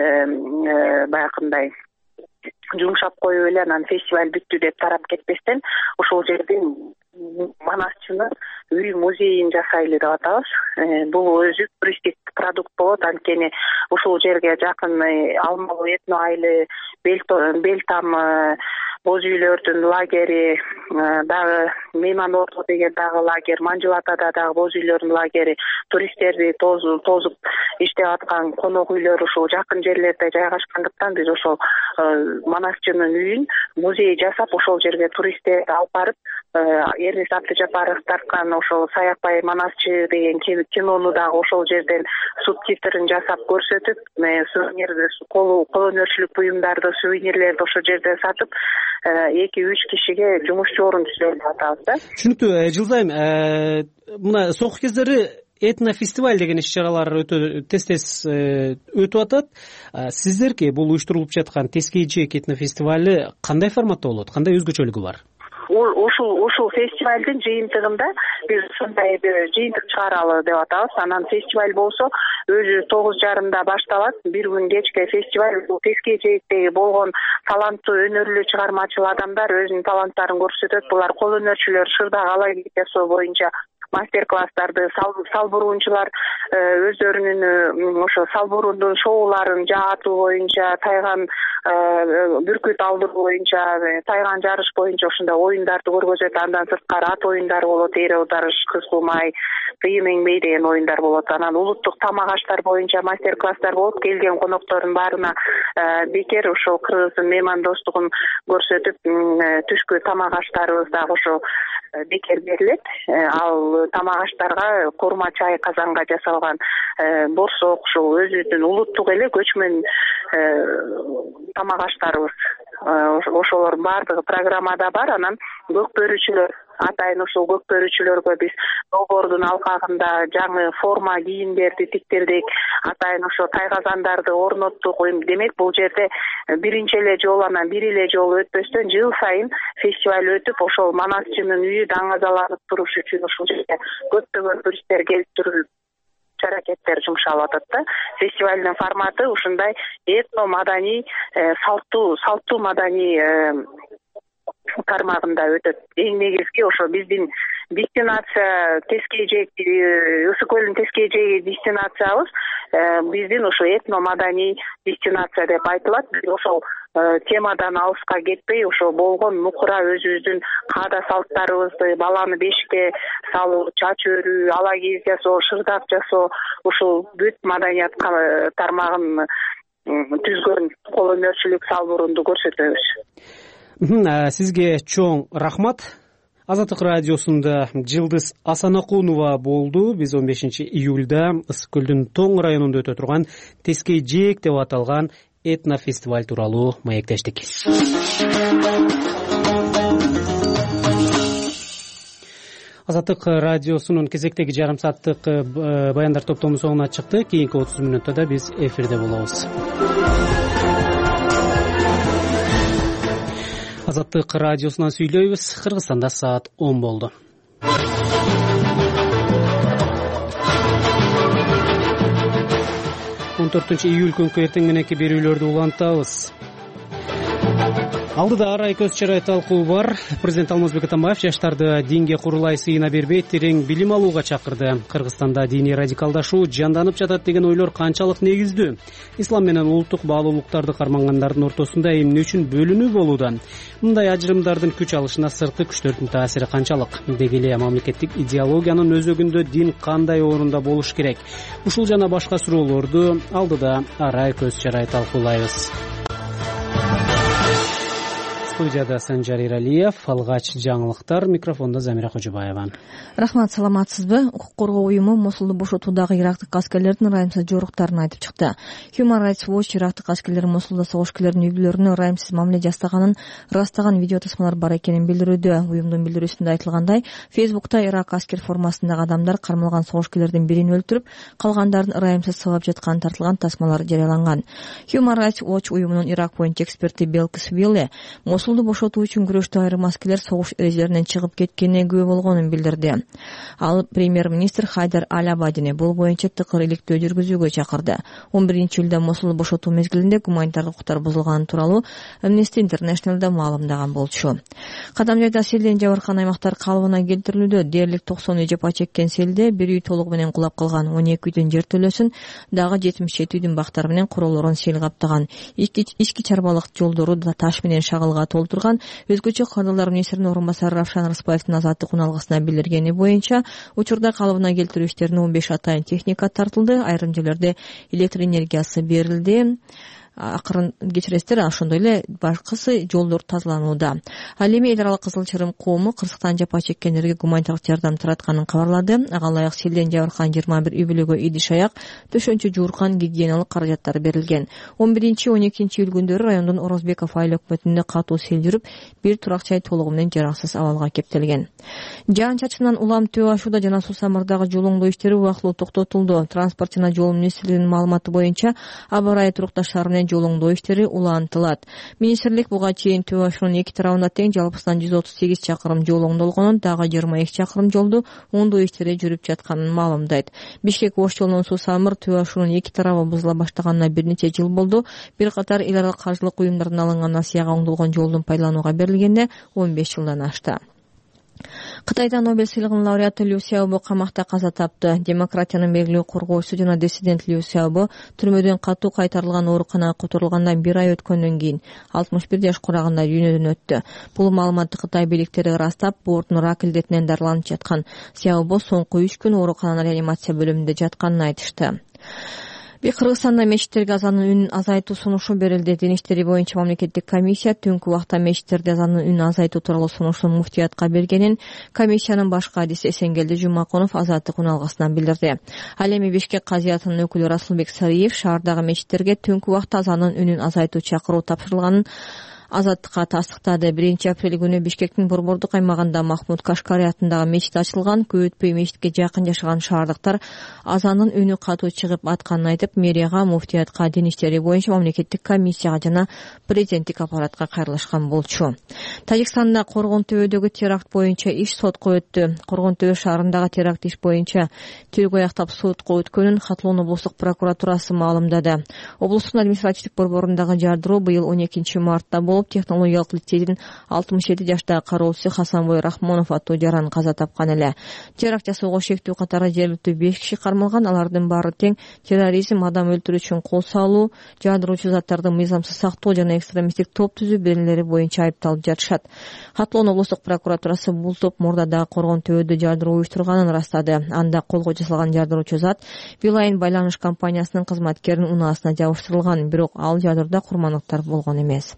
баягындай жумшап коюп эле анан фестиваль бүттү деп тарап кетпестен, ошол жердин Манасчынын үй музейин жасайлы деп атабыз. Бул өзү туристтик продукт болот. Анткени ушул жерге жакын Алмалы этно айылы, Белтам боз үйлөрдүн лагери, дагы Мейман Орто деген дагы лагерь, Манжыл Атада дагы боз үйлөрдүн лагери, туристтерди тозуп иштеп аткан конок үйлөр ушул жакын жерлерде жайгашкандыктан биз ошол Манасчынын үйүн музей жасап, ошол жерге туристтерди алып барып, Эрнис Абдыжапаров тарткан ошол Саякбай Манасчы деген кинону дагы ошол жерден субтитрин жасап көрсөтүп, сувенирди, кол өнөрчүлүк буюмдарды, сувенирлерди ошол жерде сатып, эки үч кишиге жумушчу орун түзөлүп атабыз да. Түшүнүктүү. Жылдайым мына соңку кездери этно фестиваль деген иш чаралар өтө тез-тез өтүп атат. Сиздерге бул уюштурулуп жаткан Тескей жээк этно фестивали кандай форматта болот? Кандай өзгөчөлүгү бар? Ушул ушул фестивалдын жыйынтыгында биз ушундай бир жыйынтык чыгаралы деп атабыз. Анан фестиваль болсо өзү тогуз жарымда башталат. Бир күн кечке фестиваль. Бул Тескей жээктеги болгон таланттуу, өнөрлүү, чыгармачыл адамдар өзүнүн таланттарын көрсөтөт. Булар кол өнөрчүлөр, шырдак алай жасоо боюнча мастер-класстарды, сал буруунчулар өздөрүнүн ошо сал буруундун шоуларын жаатуу боюнча, тайган бүркүт алдыруу боюнча, тайган жарыш боюнча ушундай оюндарды көргөзөт. Андан сырткары ат оюндары болот, эре аударыш, кыз кулмай, кыйын эңмей деген оюндар болот. Анан улуттук тамак аштар боюнча мастер-класстар болуп, келген коноктордун баарына бекер ошол кыргыздын мейман достугун көрсөтүп, түшкү тамак аштарыбыз дагы ошо бекер берилет. Ал тамак аштарга курма чай казанга жасалган борсок, ушул өзүбүздүн улуттук эле көчмөн тамак аштарыбыз, ошолор баардыгы программада бар. Анан көк бөрүчүлөр, атайын ушул көк бөрүчүлөргө биз долбоордун алкагында жаңы форма кийимдерди тиктирдик, атайын ошо тайгазандарды орноттук. Демек бул жерде биринчи эле жолу, анан бир эле жолу өтпөстөн жыл сайын фестиваль өтүп, ошол Манасчынын үйү даңазаланып туруш үчүн ушул жерге көптөгөн туристтер келип туруп аракеттер жумшалып атат да. Фестивалдын форматы ушундай этно маданий, салттуу салттуу маданий тармагында өтөт. Эң негизги ошо биздин дестинация Тескей жээк, ысык көлдүн Тескей жээги дестинациябыз биздин ошо этно маданий дестинация деп айтылат. Биз ошол темадан алыска кетпей, ошо болгон нукура өзүбүздүн каада салттарыбызды, баланы бешикке салуу, чач өрүү, ала кийиз жасоо, шырдак жасоо, ушул бүт маданият тармагын түзгөн кол өнөрчүлүк, сал буруунду көрсөтөбүз. Сизге чоң рахмат. Азаттык радиосунда Жылдыз Асанакунова болду. Биз он бешинчи июлда Ысык көлдүн Тоң районунда өтө турган Тескей Жээк деп аталган этнофестиваль тууралуу маектештик. Азаттык радиосунун кезектеги жарым сааттык баяндар топтомунун соңуна чыкты. Кийинки отуз мүнөттө да биз эфирде болобуз. Азаттык радиосунан сүйлөйбүз. Кыргызстанда саат он болду. он төртүнчү июль күнкү эртең мененки берүүлөрдү улантабыз. Алдыда арай көз чарай талкуу бар. Президент Алмазбек Атамбаев жаштарды динге курулай сыйына бербей, терең билим алууга чакырды. Кыргызстанда диний радикалдашуу жанданып жатат деген ойлор канчалык негиздүү? Ислам менен улуттук баалуулуктарды кармангандардын ортосунда эмне үчүн бөлүнүү болууда? Мындай ажырымдардын күч алышына сырткы күчтөрдүн таасири канчалык? Деги эле мамлекеттик идеологиянын өзөгүндө дин кандай орунда болуш керек? Ушул жана башка суроолорду алдыда арай көз чарай талкуулайбыз. Студияда Санжар Иралиев, алгач жаңылыктар, микрофонда Замира Кожобаева. Рахмат, саламатсызбы? Укук коргоо уюму Мосулду бошотуудагы ирактык аскерлердин ырайымсыз жоруктарын айтып чыкты. Human Rights Watch ирактык аскерлер Мосулда согушкерлердин үй-бүлөлөрүнө ырайымсыз мамиле жасаганын ырастаган видео тасмалар бар экенин билдирүүдө. Уюмдун билдирүүсүндө айтылгандай, Фейсбукта Ирак аскер формасындагы адамдар кармалган согушкерлердин бирин өлтүрүп, калгандарын ырайымсыз сабап жатканы тартылган тасмалар жарыяланган. Human Rights Watch уюмунун Ирак боюнча эксперти Белкис Вилле Мосулду бошотуу үчүн күрөштө айрым аскерлер согуш эрежелеринен чыгып кеткенине күбө болгонун билдирди. Ал премьер-министр Хайдар Аль-Абадини бул боюнча тыкыр иликтөө жүргүзүүгө чакырды. он биринчи июлда Мосулду бошотуу мезгилинде гуманитардык укуктар бузулганы тууралуу Amnesty International'да маалымдаган болчу. Кадам жайда селден жабыркан аймактар калыбына келтирилүүдө. Дээрлик токсон үй жапа чеккен селде бир үй толугу менен кулап калган, он эки үйдүн жертөлөсүн, дагы жетимиш жети үйдүн бактары менен куролорун сел каптаган. Ички чарбалык жолдору да таш менен шагылга толтурган. Өзгөчө кардарлар министринин орун басары Равшан Рыспаевдин азаттык уналгысына билдиргени боюнча учурда калыбына келтирүү иштерине он беш атайын техника тартылды. Айрым жерлерде электр энергиясы берилди. Акырын кечиресиздер, ошондой эле башкысы жолдор тазаланууда. Ал эми эл аралык Кызыл Чырым коому Кыргызстан жапа чеккендерге гуманитардык жардам таратканын кабарлады. Ага ылайык селден жабыркан жыйырма бир үй бүлөгө идиш аяк, төшөнчү жууркан, гигиеналык каражаттар берилген. он биринчи он экинчи июль күндөрү райондун Орозбеков айыл өкмөтүндө катуу сел жүрүп, бир турак жай толугу менен жараксыз абалга кептелген. Жаан-чачындан улам төө ашууда жана суу самырдагы жолоңдоо иштери убактылуу токтотулду. Транспорт жана жол министрлигинин маалыматы боюнча аба ырайы турукташтары менен жолоңдоо иштери улантылат. Министрлик буга чейин төө ашуунун эки тарабында тең жалпысынан жүз отуз сегиз чакырым жол оңдолгонун, дагы жыйырма эки чакырым жолду оңдоо иштери жүрүп жатканын маалымдайт. Бишкек-Ош жолунун суу самыр төө ашуунун эки тарабы бузула баштаганына бир нече жыл болду. Бир катар эл аралык каржылык уюмдардан алынган насыяга оңдолгон жолдун пайдаланууга берилгенине он беш жылдан ашты. Кытайда Нобель сыйлыгынын лауреаты Лю Сяобо камакта каза тапты. Демократиянын белгилүү коргоочусу жана диссидент Лю Сяобо түрмөдөн катуу кайтарылган ооруканага которулгандан бир ай өткөндөн кийин алтымыш бир жаш курагында дүйнөдөн өттү. Бул маалыматты Кытай бийликтери ырастап, боордун рак илдетинен дарыланып жаткан Сяобо соңку үч күн оорукананын реанимация бөлүмүндө жатканын айтышты. Кыргызстанда мечиттерге азанын үнүн азайтуу сунушу берилди. Дин иштери боюнча мамлекеттик комиссия түнкү убакта мечиттерде азанын үнүн азайтуу тууралуу сунушун муфтиятка бергенин комиссиянын башкы адиси Эсенгелди Жумаконов азаттык уналгысынан билдирди. Ал эми Бишкек казиятынын өкүлү Расулбек Сариев шаардагы мечиттерге түнкү убакта азанын үнүн азайтуу чакыруу тапшырылганын азаттыкка тастыктады. биринчи апрель күнү Бишкектин борбордук аймагында Махмуд Кашкари атындагы мечит ачылган. Көп өтпөй мечитке жакын жашаган шаардыктар азанын үнү катуу чыгып атканын айтып, мэрияга, муфтиятка, дин иштери боюнча мамлекеттик комиссияга жана президенттик аппаратка кайрылышкан болчу. Тажикстанда Коргон төбөдөгү теракт боюнча иш сотко өттү. Коргон төбө шаарындагы теракт иш боюнча тергөө аяктап сотко өткөнүн Хатлоон облустук прокуратурасы маалымдады. Облустун административдик борборундагы жардыруу быйыл он экинчи мартта болуп, технологиялык лицейдин алтымыш жети жаштагы кароочусу Хасанбой Рахмонов аттуу жаран каза тапкан эле. Теракт жасоого шектүү катары жергиликтүү беш киши кармалган. Алардын баары тең терроризм, адам өлтүрүү үчүн кол салуу, жандыруучу заттарды мыйзамсыз сактоо жана экстремисттик топ түзүү беренелери боюнча айыпталып жатышат. Хатлоон облустук прокуратурасы бул топ мурдадагы Коргон төбөдө жардыруу уюштурганын ырастады. Анда колго жасалган жардыруучу зат Билайн байланыш компаниясынын кызматкеринин унаасына жабыштырылган, бирок ал жадырда курмандыктар болгон эмес.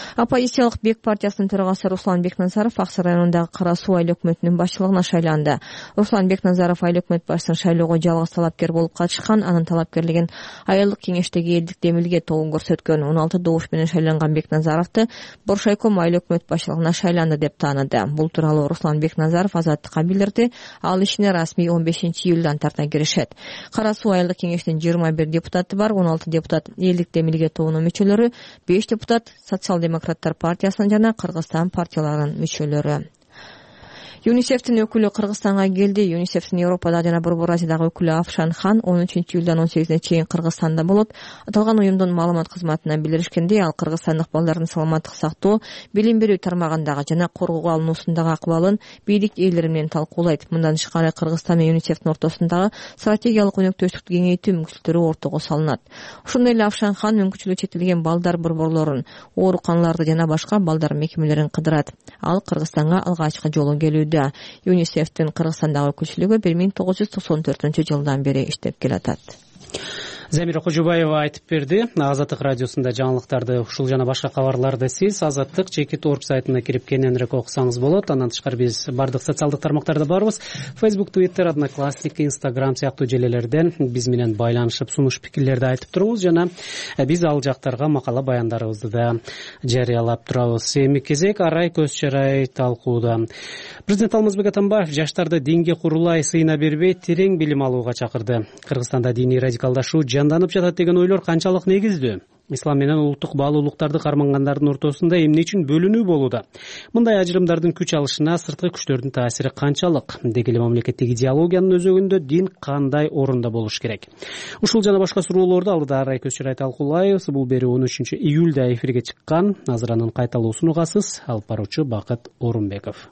Оппозициялык Бек партиясынын төрагасы Руслан Бекназаров Ак Сарай районундагы Кара Суу айыл өкмөтүнүн башчылыгына шайланды. Руслан Бекназаров айыл өкмөт башчысын шайлоого жалгыз талапкер болуп катышкан, анын талапкерлигин айылдык кеңештеги элдик демилге тобу көрсөткөн. он алты добуш менен шайланган Бекназаровду Боршайком айыл өкмөт башчылыгына шайланды деп тааныды. Бул тууралуу Руслан Бекназаров Азаттыкка билдирди. Ал ишине расмий он бешинчи июлдан тарта киришет. Кара Суу айылдык кеңештин жыйырма бир депутаты бар, он алты депутат элдик демилге тобунун мүчөлөрү, беш депутат Социал-демократтар партиясынын жана Кыргызстан партияларынын мүчөлөрү. ЮНИСЕФтин өкүлү Кыргызстанга келди. ЮНИСЕФтин Европада жана Борбор Азиядагы өкүлү Афшан Хан он үчүнчү июлдан он сегизине чейин Кыргызстанда болот. Аталган уюмдун маалымат кызматынан билдиришкендей, ал кыргызстандык балдардын саламаттык сактоо, билим берүү тармагындагы жана коргоого алынуусундагы акыбалын бийлик ээлери менен талкуулайт. Мындан тышкары Кыргызстан менен ЮНИСЕФтин ортосундагы стратегиялык өнөктөштүктү кеңейтүү мүмкүнчүлүктөрү ортого салынат. Ошондой эле Афшан Хан мүмкүнчүлүгү чектелген балдар борборлорун, ооруканаларды жана башка балдар мекемелерин кыдырат. Ал Кыргызстанга алгачкы жолу келүүдө. ЮНИСЕФтин Кыргызстандагы өкүлчүлүгү бир миң тогуз жүз токсон төртүнчү жылдан бери иштеп келатат. Замира Кожубаева айтып берди. Азаттык радиосунда жаңылыктарды, ушул жана башка кабарларды сиз Азаттык чекит орг сайтына кирип кененирээк окусаңыз болот. Андан тышкары биз бардык социалдык тармактарда барбыз. Facebook, Twitter, Одноклассник, Instagram сыяктуу желелерден биз менен байланышып, сунуш пикирлерди айтып туруңуз, жана биз ал жактарга макала баяндарыбызды да жарыялап турабыз. Эми кезек арай көз чарай талкууда. Президент Алмазбек Атамбаев жаштарды динге курулай сыйына бербей, терең билим алууга чакырды. Кыргызстанда диний радикалдашуу жанданып жатат деген ойлор канчалык негиздүү? Ислам менен улуттук баалуулуктарды кармангандардын ортосунда эмне үчүн бөлүнүү болууда? Мындай ажырымдардын күч алышына сырткы күчтөрдүн таасири канчалык? Деги эле мамлекеттик идеологиянын өзөгүндө дин кандай орунда болуш керек? Ушул жана башка суроолорду алдыда арай көз чарай талкуулайбыз. Бул берүү он үчүнчү июлда эфирге чыккан. Азыр анын кайталуусун угасыз. Алып баруучу Бакыт Орунбеков.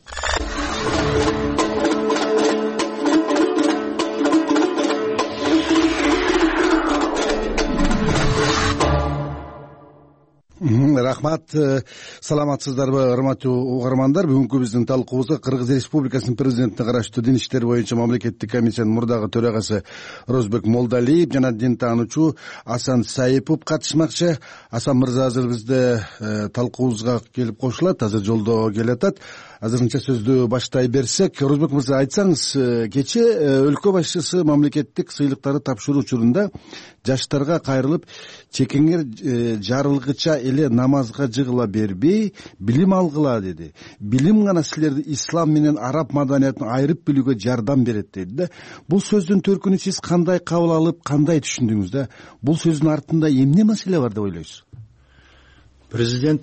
Рахмат. Саламатсыздарбы, урматтуу угармандар? Бүгүнкү биздин талкуубузга Кыргыз Республикасынын президентине караштуу дин иштери боюнча мамлекеттик комиссиянын мурдагы төрагасы Розбек Молдалиев жана дин таануучу Асан Саипов катышмакчы. Асан мырза азыр бизде талкуубузга келип кошулат, азыр жолдо келатат. Азырынча сөздү баштай берсек, Розбек мырза, айтсаңыз, кече өлкө башчысы мамлекеттик сыйлыктарды тапшыруу учурунда жаштарга кайрылып, чекеңер жарылгыча эле намазга жыгыла бербей, билим алгыла деди. Билим гана силерди ислам менен араб маданиятын айырып билүүгө жардам берет деди да. Бул сөздүн төркүнү сиз кандай кабыл алып, кандай түшүндүңүз да? Бул сөздүн артында эмне маселе бар деп ойлойсуз? Президент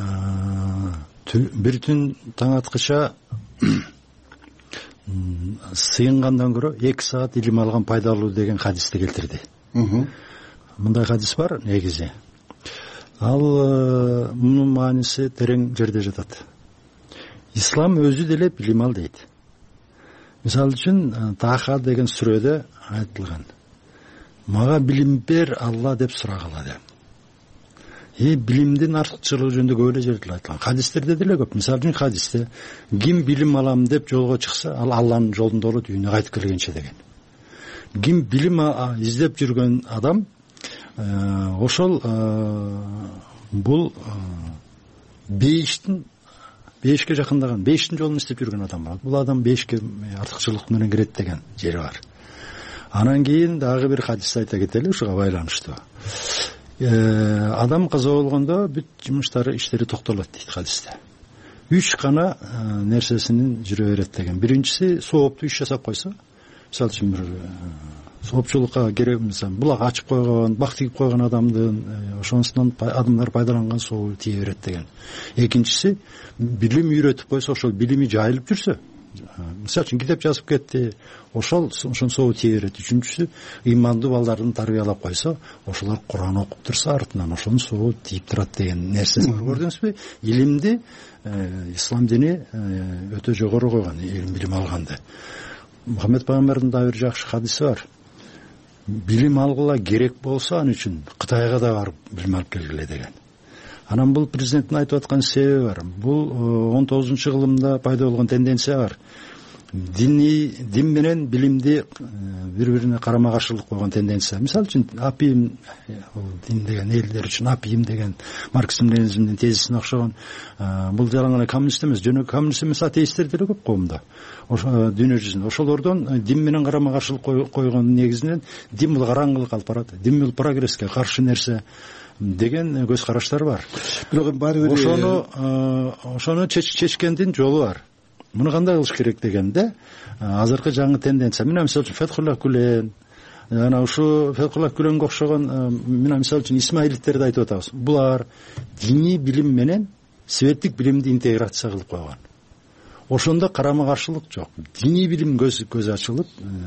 бир түн таң аткыча сыйынгандан көрө эки саат илим алган пайдалуу деген хадисти келтирди. Мындай хадис бар негизи. Ал мунун мааниси терең жерде жатат. Ислам өзү деле билим ал дейт. Мисалы үчүн Таха деген сүрөдө айтылган. Мага билим бер Алла деп сурагыла деп. И билимдин артыкчылыгы жөнүндө көп эле жерде айтылган. Хадистерде деле көп. Мисалы үчүн хадисте ким билим алам деп жолго чыкса, ал Алланын жолунда болот үйүнө кайтып келгенче деген. Ким билим издеп жүргөн адам ошол бул бейиштин бейишке жакындаган, бейиштин жолун издеп жүргөн адам болот. Бул адам бейишке артыкчылык менен кирет деген жери бар. Анан кийин дагы бир хадис айта кетели ушуга байланыштуу. Адам каза болгондо бүт жумуштары, иштери токтолот дейт хадисте. Үч гана нерсесинин жүрө берет деген. Биринчиси сооптуу иш жасап койсо, мисалы үчүн бир соопчулукка керек, мисалы булак ачып койгон, бак тигип койгон адамдын ошонусунан адамдар пайдаланган соо тие берет деген. Экинчиси билим үйрөтүп койсо, ошол билими жайылып жүрсө, мисалы үчүн китеп жазып кетти, ошол ошон соо тие берет. Үчүнчүсү имандуу балдарын тарбиялап койсо, ошолор Куран окуп турса, артынан ошонун соо тийип турат деген нерсеси бар. Көрдүңүзбү? Илимди ислам дини өтө жогору койгон, илим билим алганды. Мухаммед пайгамбардын да бир жакшы хадиси бар. Билим алгыла керек болсо, ал үчүн Кытайга да барып билим алып келгиле деген. Анан бул президенттин айтып аткан себеби бар. Бул он тогузунчу кылымда пайда болгон тенденция бар. диний дин менен билимди бири бирине карама каршылык койгон тенденция. Мисалы үчүн апиим, дин деген элдер үчүн апиим деген марксизм ленинизмдин тезисине окшогон. Бул жалаң эле коммунист эмес, жөнөкөй коммунист эмес атеисттер деле көп коомдо. Дүйнө жүзүндө ошолордон дин менен карама каршылык койгон негизинен дин бул караңгылык алып барат, дин бул прогресске каршы нерсе деген көз караштар бар. Бирок баары бир ошону ошону чечкендин жолу бар. Муну кандай кылыш керек дегенде, азыркы жаңы тенденция. Мына мисалы үчүн Фетхулла Гүлен, жана ушу Фетхулла Гүленге окшогон мына мисалы үчүн Исмаилиттерди айтып атабыз. Булар диний билим менен светтик билимди интеграция кылып койгон. Ошондо карама каршылык жок. Диний билим көз көз ачылып,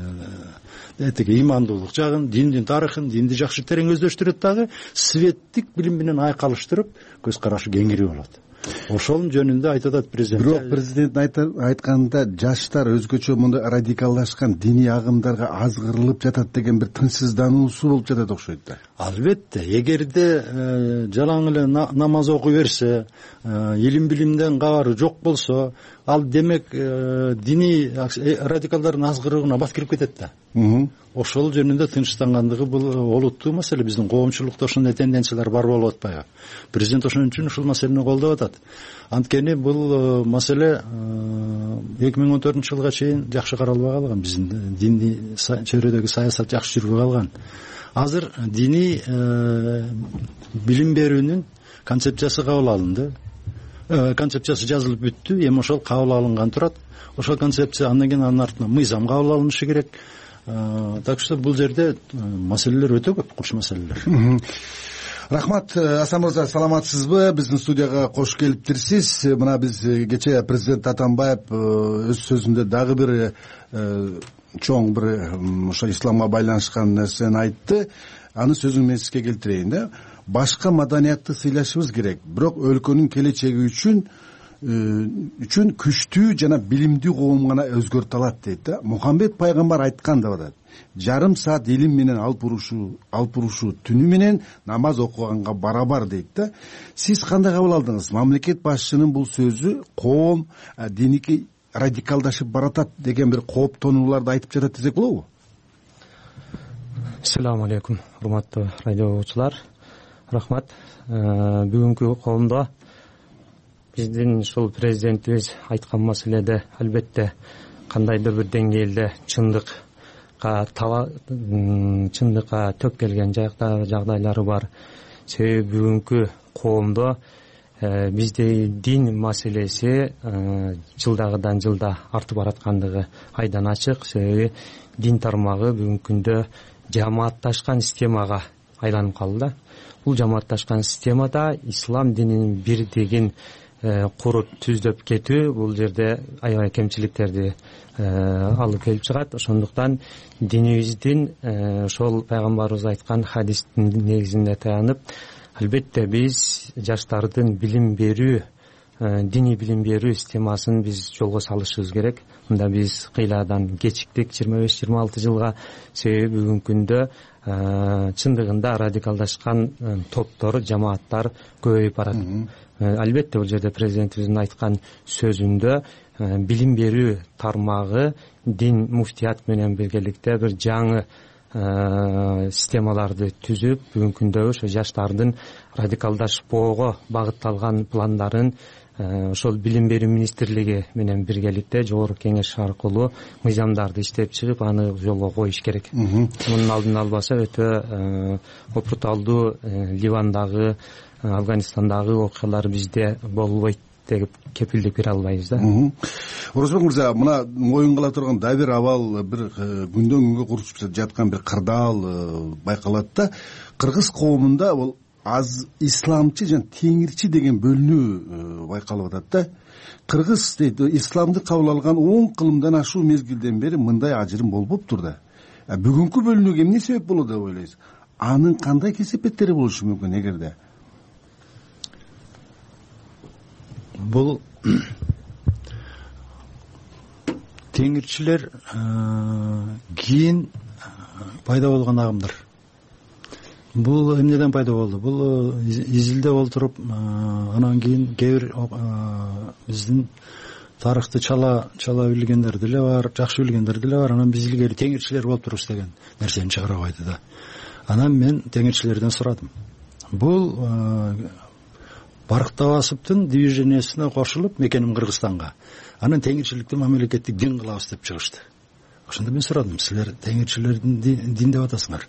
этиги имандуулук жагын, диндин тарыхын, динди жакшы терең өздөштүрөт дагы, светтик билим менен айкалыштырып, көз карашы кеңири болот. Ошол жөнүндө айтып атат президент. Бирок президент айтканда жаштар өзгөчө мындай радикалдашкан диний агымдарга азгырылып жатат деген бир тынчсыздануусу болуп жатат окшойт да. Албетте, эгерде жалаң эле намаз окуй берсе, илим билимден кабары жок болсо, ал демек диний радикалдардын азгырууна бат кирип кетет да. Ошол жөнүндө тынчтангандыгы бул олуттуу маселе. Биздин коомчулукта ошондой тенденциялар бар болуп атпайбы? Президент ошон үчүн ушул маселени колдоп атат. Анткени бул маселе эки миң он төртүнчү жылга чейин жакшы каралбай калган. Биздин диний чөйрөдөгү саясат жакшы жүрбөй калган. Азыр диний билим берүүнүн концепциясы кабыл алынды. Концепциясы жазылып бүттү, эми ошол кабыл алынган турат. Ошол концепция андан кийин анын артынан мыйзам кабыл алынышы керек. Так что бул жерде маселелер өтө көп, курч маселелер. Рахмат, Асан мырза, саламатсызбы? Биздин студияга кош келиптирсиз. Мына биз кечээ президент Атамбаев өз сөзүндө дагы бир чоң бир ошо исламга байланышкан нерсени айтты. Аны сөзүн мен сизге келтирейин да. Башка маданиятты сыйлашыбыз керек, бирок өлкөнүн келечеги үчүн үчүн күчтүү жана билимдүү коом гана өзгөртө алат дейт да. Мухаммед пайгамбар айткан да бар. Жарым саат илим менен алып урушу, алып урушу түнү менен намаз окуганга барабар дейт да. Сиз кандай кабыл алдыңыз? Мамлекет башчынын бул сөзү коом диники радикалдашып баратат деген бир кооптонууларды айтып жатат десек болобу? Ассаламу алейкум, урматтуу радио угуучулар. Рахмат. Бүгүнкү коомдо биздин ушул президентибиз айткан маселеде албетте кандайдыр бир деңгээлде чындыкка чындыкка төк келген жагдайлары бар. Себеби бүгүнкү коомдо бизде дин маселеси жылдагыдан жылда артып бараткандыгы айдан ачык. Себеби дин тармагы бүгүнкү күндө жамаатташкан системага айланып калды да. Бул жамаатташкан системада ислам дининин бирдигин куруп түздөп кетүү бул жерде аябай кемчиликтерди алып келип чыгат. Ошондуктан динибиздин ошол пайгамбарыбыз айткан хадистин негизинде таянып, албетте биз жаштардын билим берүү, диний билим берүү системасын биз жолго салышыбыз керек. Мында биз кыйладан кечиктик жыйырма беш жыйырма алты жылга. Себеби бүгүнкү күндө чындыгында радикалдашкан топтор, жамааттар көбөйүп барат. Албетте бул жерде президентибиздин айткан сөзүндө билим берүү тармагы дин муфтият менен биргеликте бир жаңы системаларды түзүп, бүгүнкү күндө ошо жаштардын радикалдашпоого багытталган пландарын ошол билим берүү министрлиги менен биргеликте жогорку кеңеш аркылуу мыйзамдарды иштеп чыгып, аны жолго коюш керек. Мунун алдын албаса өтө опурталдуу Ливандагы, Афганистандагы окуялар бизде болбойт деп кепилдик бере албайбыз да. Орозбек мырза, мына моюн кыла турган дагы бир абал, бир күндөн күнгө курчуп жаткан бир кырдаал байкалат да. Кыргыз коомунда бул аз исламчы жана теңирчи деген бөлүнүү байкалып атат да. Кыргыз дейт, исламды кабыл алган он кылымдан ашуу мезгилден бери мындай ажырым болбоптур да. Бүгүнкү бөлүнүүгө эмне себеп болот деп ойлойсуз? Анын кандай кесепеттери болушу мүмкүн эгерде? Бул теңирчилер кийин пайда болгон агымдар. Бул эмнеден пайда болду? Бул изилдеп олтуруп, анан кийин кээ бир биздин тарыхты чала чала билгендер деле бар, жакшы билгендер деле бар. Анан биз илгери теңирчилер болуп турбуз деген нерсени чыгара койду да. Анан мен теңирчилерден сурадым. Бул Барык Табасовдун дивизионесине кошулуп, мекеним Кыргызстанга. Анан теңирчиликти мамлекеттик дин кылабыз деп чыгышты. Ошондо мен сурадым, силер теңирчилердин дин деп атасыңар.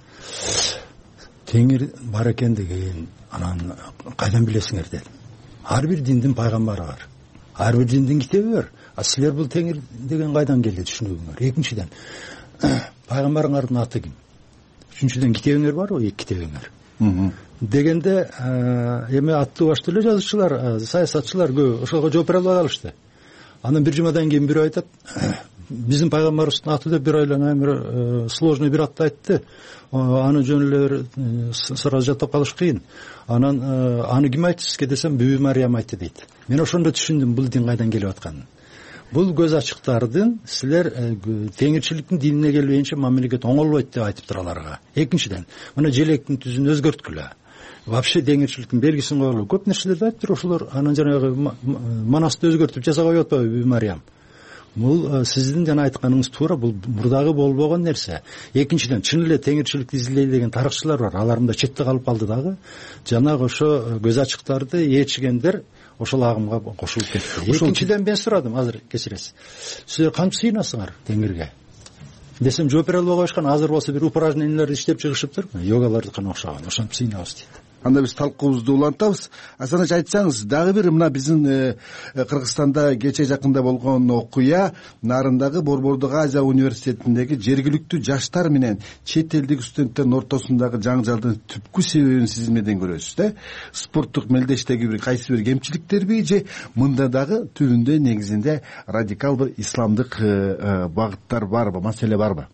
Теңир бар экендигин анан кайдан билесиңер дедим. Ар бир диндин пайгамбары бар. Ар бир диндин китеби бар. А силер бул теңир деген кайдан келди түшүнүгүңөр? Экинчиден, пайгамбарыңардын аты ким? Үчүнчүдөн, китебиңер барбы? Эки китебиңер. Дегенде эми аттуу баштуу эле жазуучулар, саясатчылар көп ошого жооп бере албай калышты. Анан бир жумадан кийин бирөө айтат, биздин пайгамбарыбыздын аты деп бир айлана бир сложный бир атты айтты. Аны жөн эле сразу жаттап калыш кыйын. Анан аны ким айтты сизге десем, Бүбү Мариям айтты дейт. Мен ошондо түшүндүм бул дин кайдан келип атканын. Бул көз ачыктардын силер теңирчиликтин динине келбейинче мамлекет оңолбойт деп айтып тураларга. Экинчиден, мына желектин түзүн өзгөрткүлө. Вообще теңирчиликтин белгисин коелу. Көп нерселерди айтып ошолор. Анан жанагы манасты өзгөртүп жасап коюп атпайбы Бүбү Мариям? Бул сиздин жана айтканыңыз туура, бул мурдагы болбогон нерсе. Экинчиден, чын эле теңирчиликти изилдей деген тарыхчылар бар. Алар мында четте калып калды дагы. Жанагы ошо көз ачыктарды ээрчигендер ошол агымга кошулуп кетти. Экинчиден мен сурадым, азыр кечиресиз. Силер кантип сыйынасыңар теңирге? Десем, жооп бере албай коюшкан, азыр болсо бир упражненияларды иштеп чыгышыптыр. Йогалардыкына окшогон. Ошентип сыйынабыз дейт. Анда биз талкуубузду улантабыз. Асаныч, айтсаңыз, дагы бир мына биздин Кыргызстанда кече жакында болгон окуя нарындагы Борбордук Азия университетиндеги жергиликтүү жаштар менен чет элдик студенттердин ортосундагы жаңжалдын түпкү себебин сиз эмнеден көрөсүз да? Спорттук мелдештеги бир кайсы бир кемчиликтерби же мында дагы түбүндө негизинде радикал бир исламдык багыттар барбы, маселе барбы?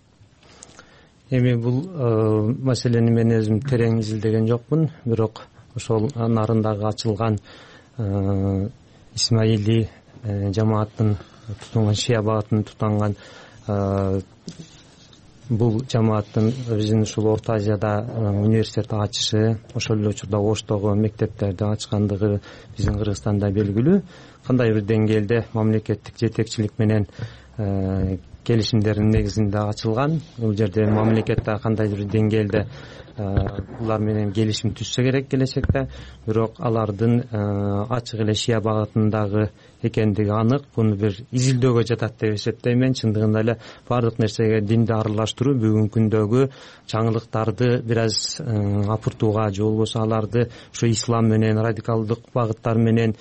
Эми бул маселени мен өзүм терең изилдеген жокмун, бирок ошол нарындагы ачылган Исмаили жамааттын тутунган, шия багытын тутанган бул жамааттын биздин ушул Орто Азияда университет ачышы, ошол эле учурда Оштогу мектептерди ачкандыгы биздин Кыргызстанда белгилүү. Кандай бир деңгээлде мамлекеттик жетекчилик менен келишимдердин негизинде ачылган. Бул жерде мамлекетте кандайдыр деңгээлде булар менен келишим түзсө керек келечекте, бирок алардын ачык эле шия багытындагы экендиги анык. Буну бир изилдөөгө жатат деп эсептейм. Чындыгында эле баардык нерсеге динди аралаштыруу бүгүнкү күндөгү чаңылыктарды бир аз апыртууга же болбосо аларды ошо ислам менен, радикалдык багыттар менен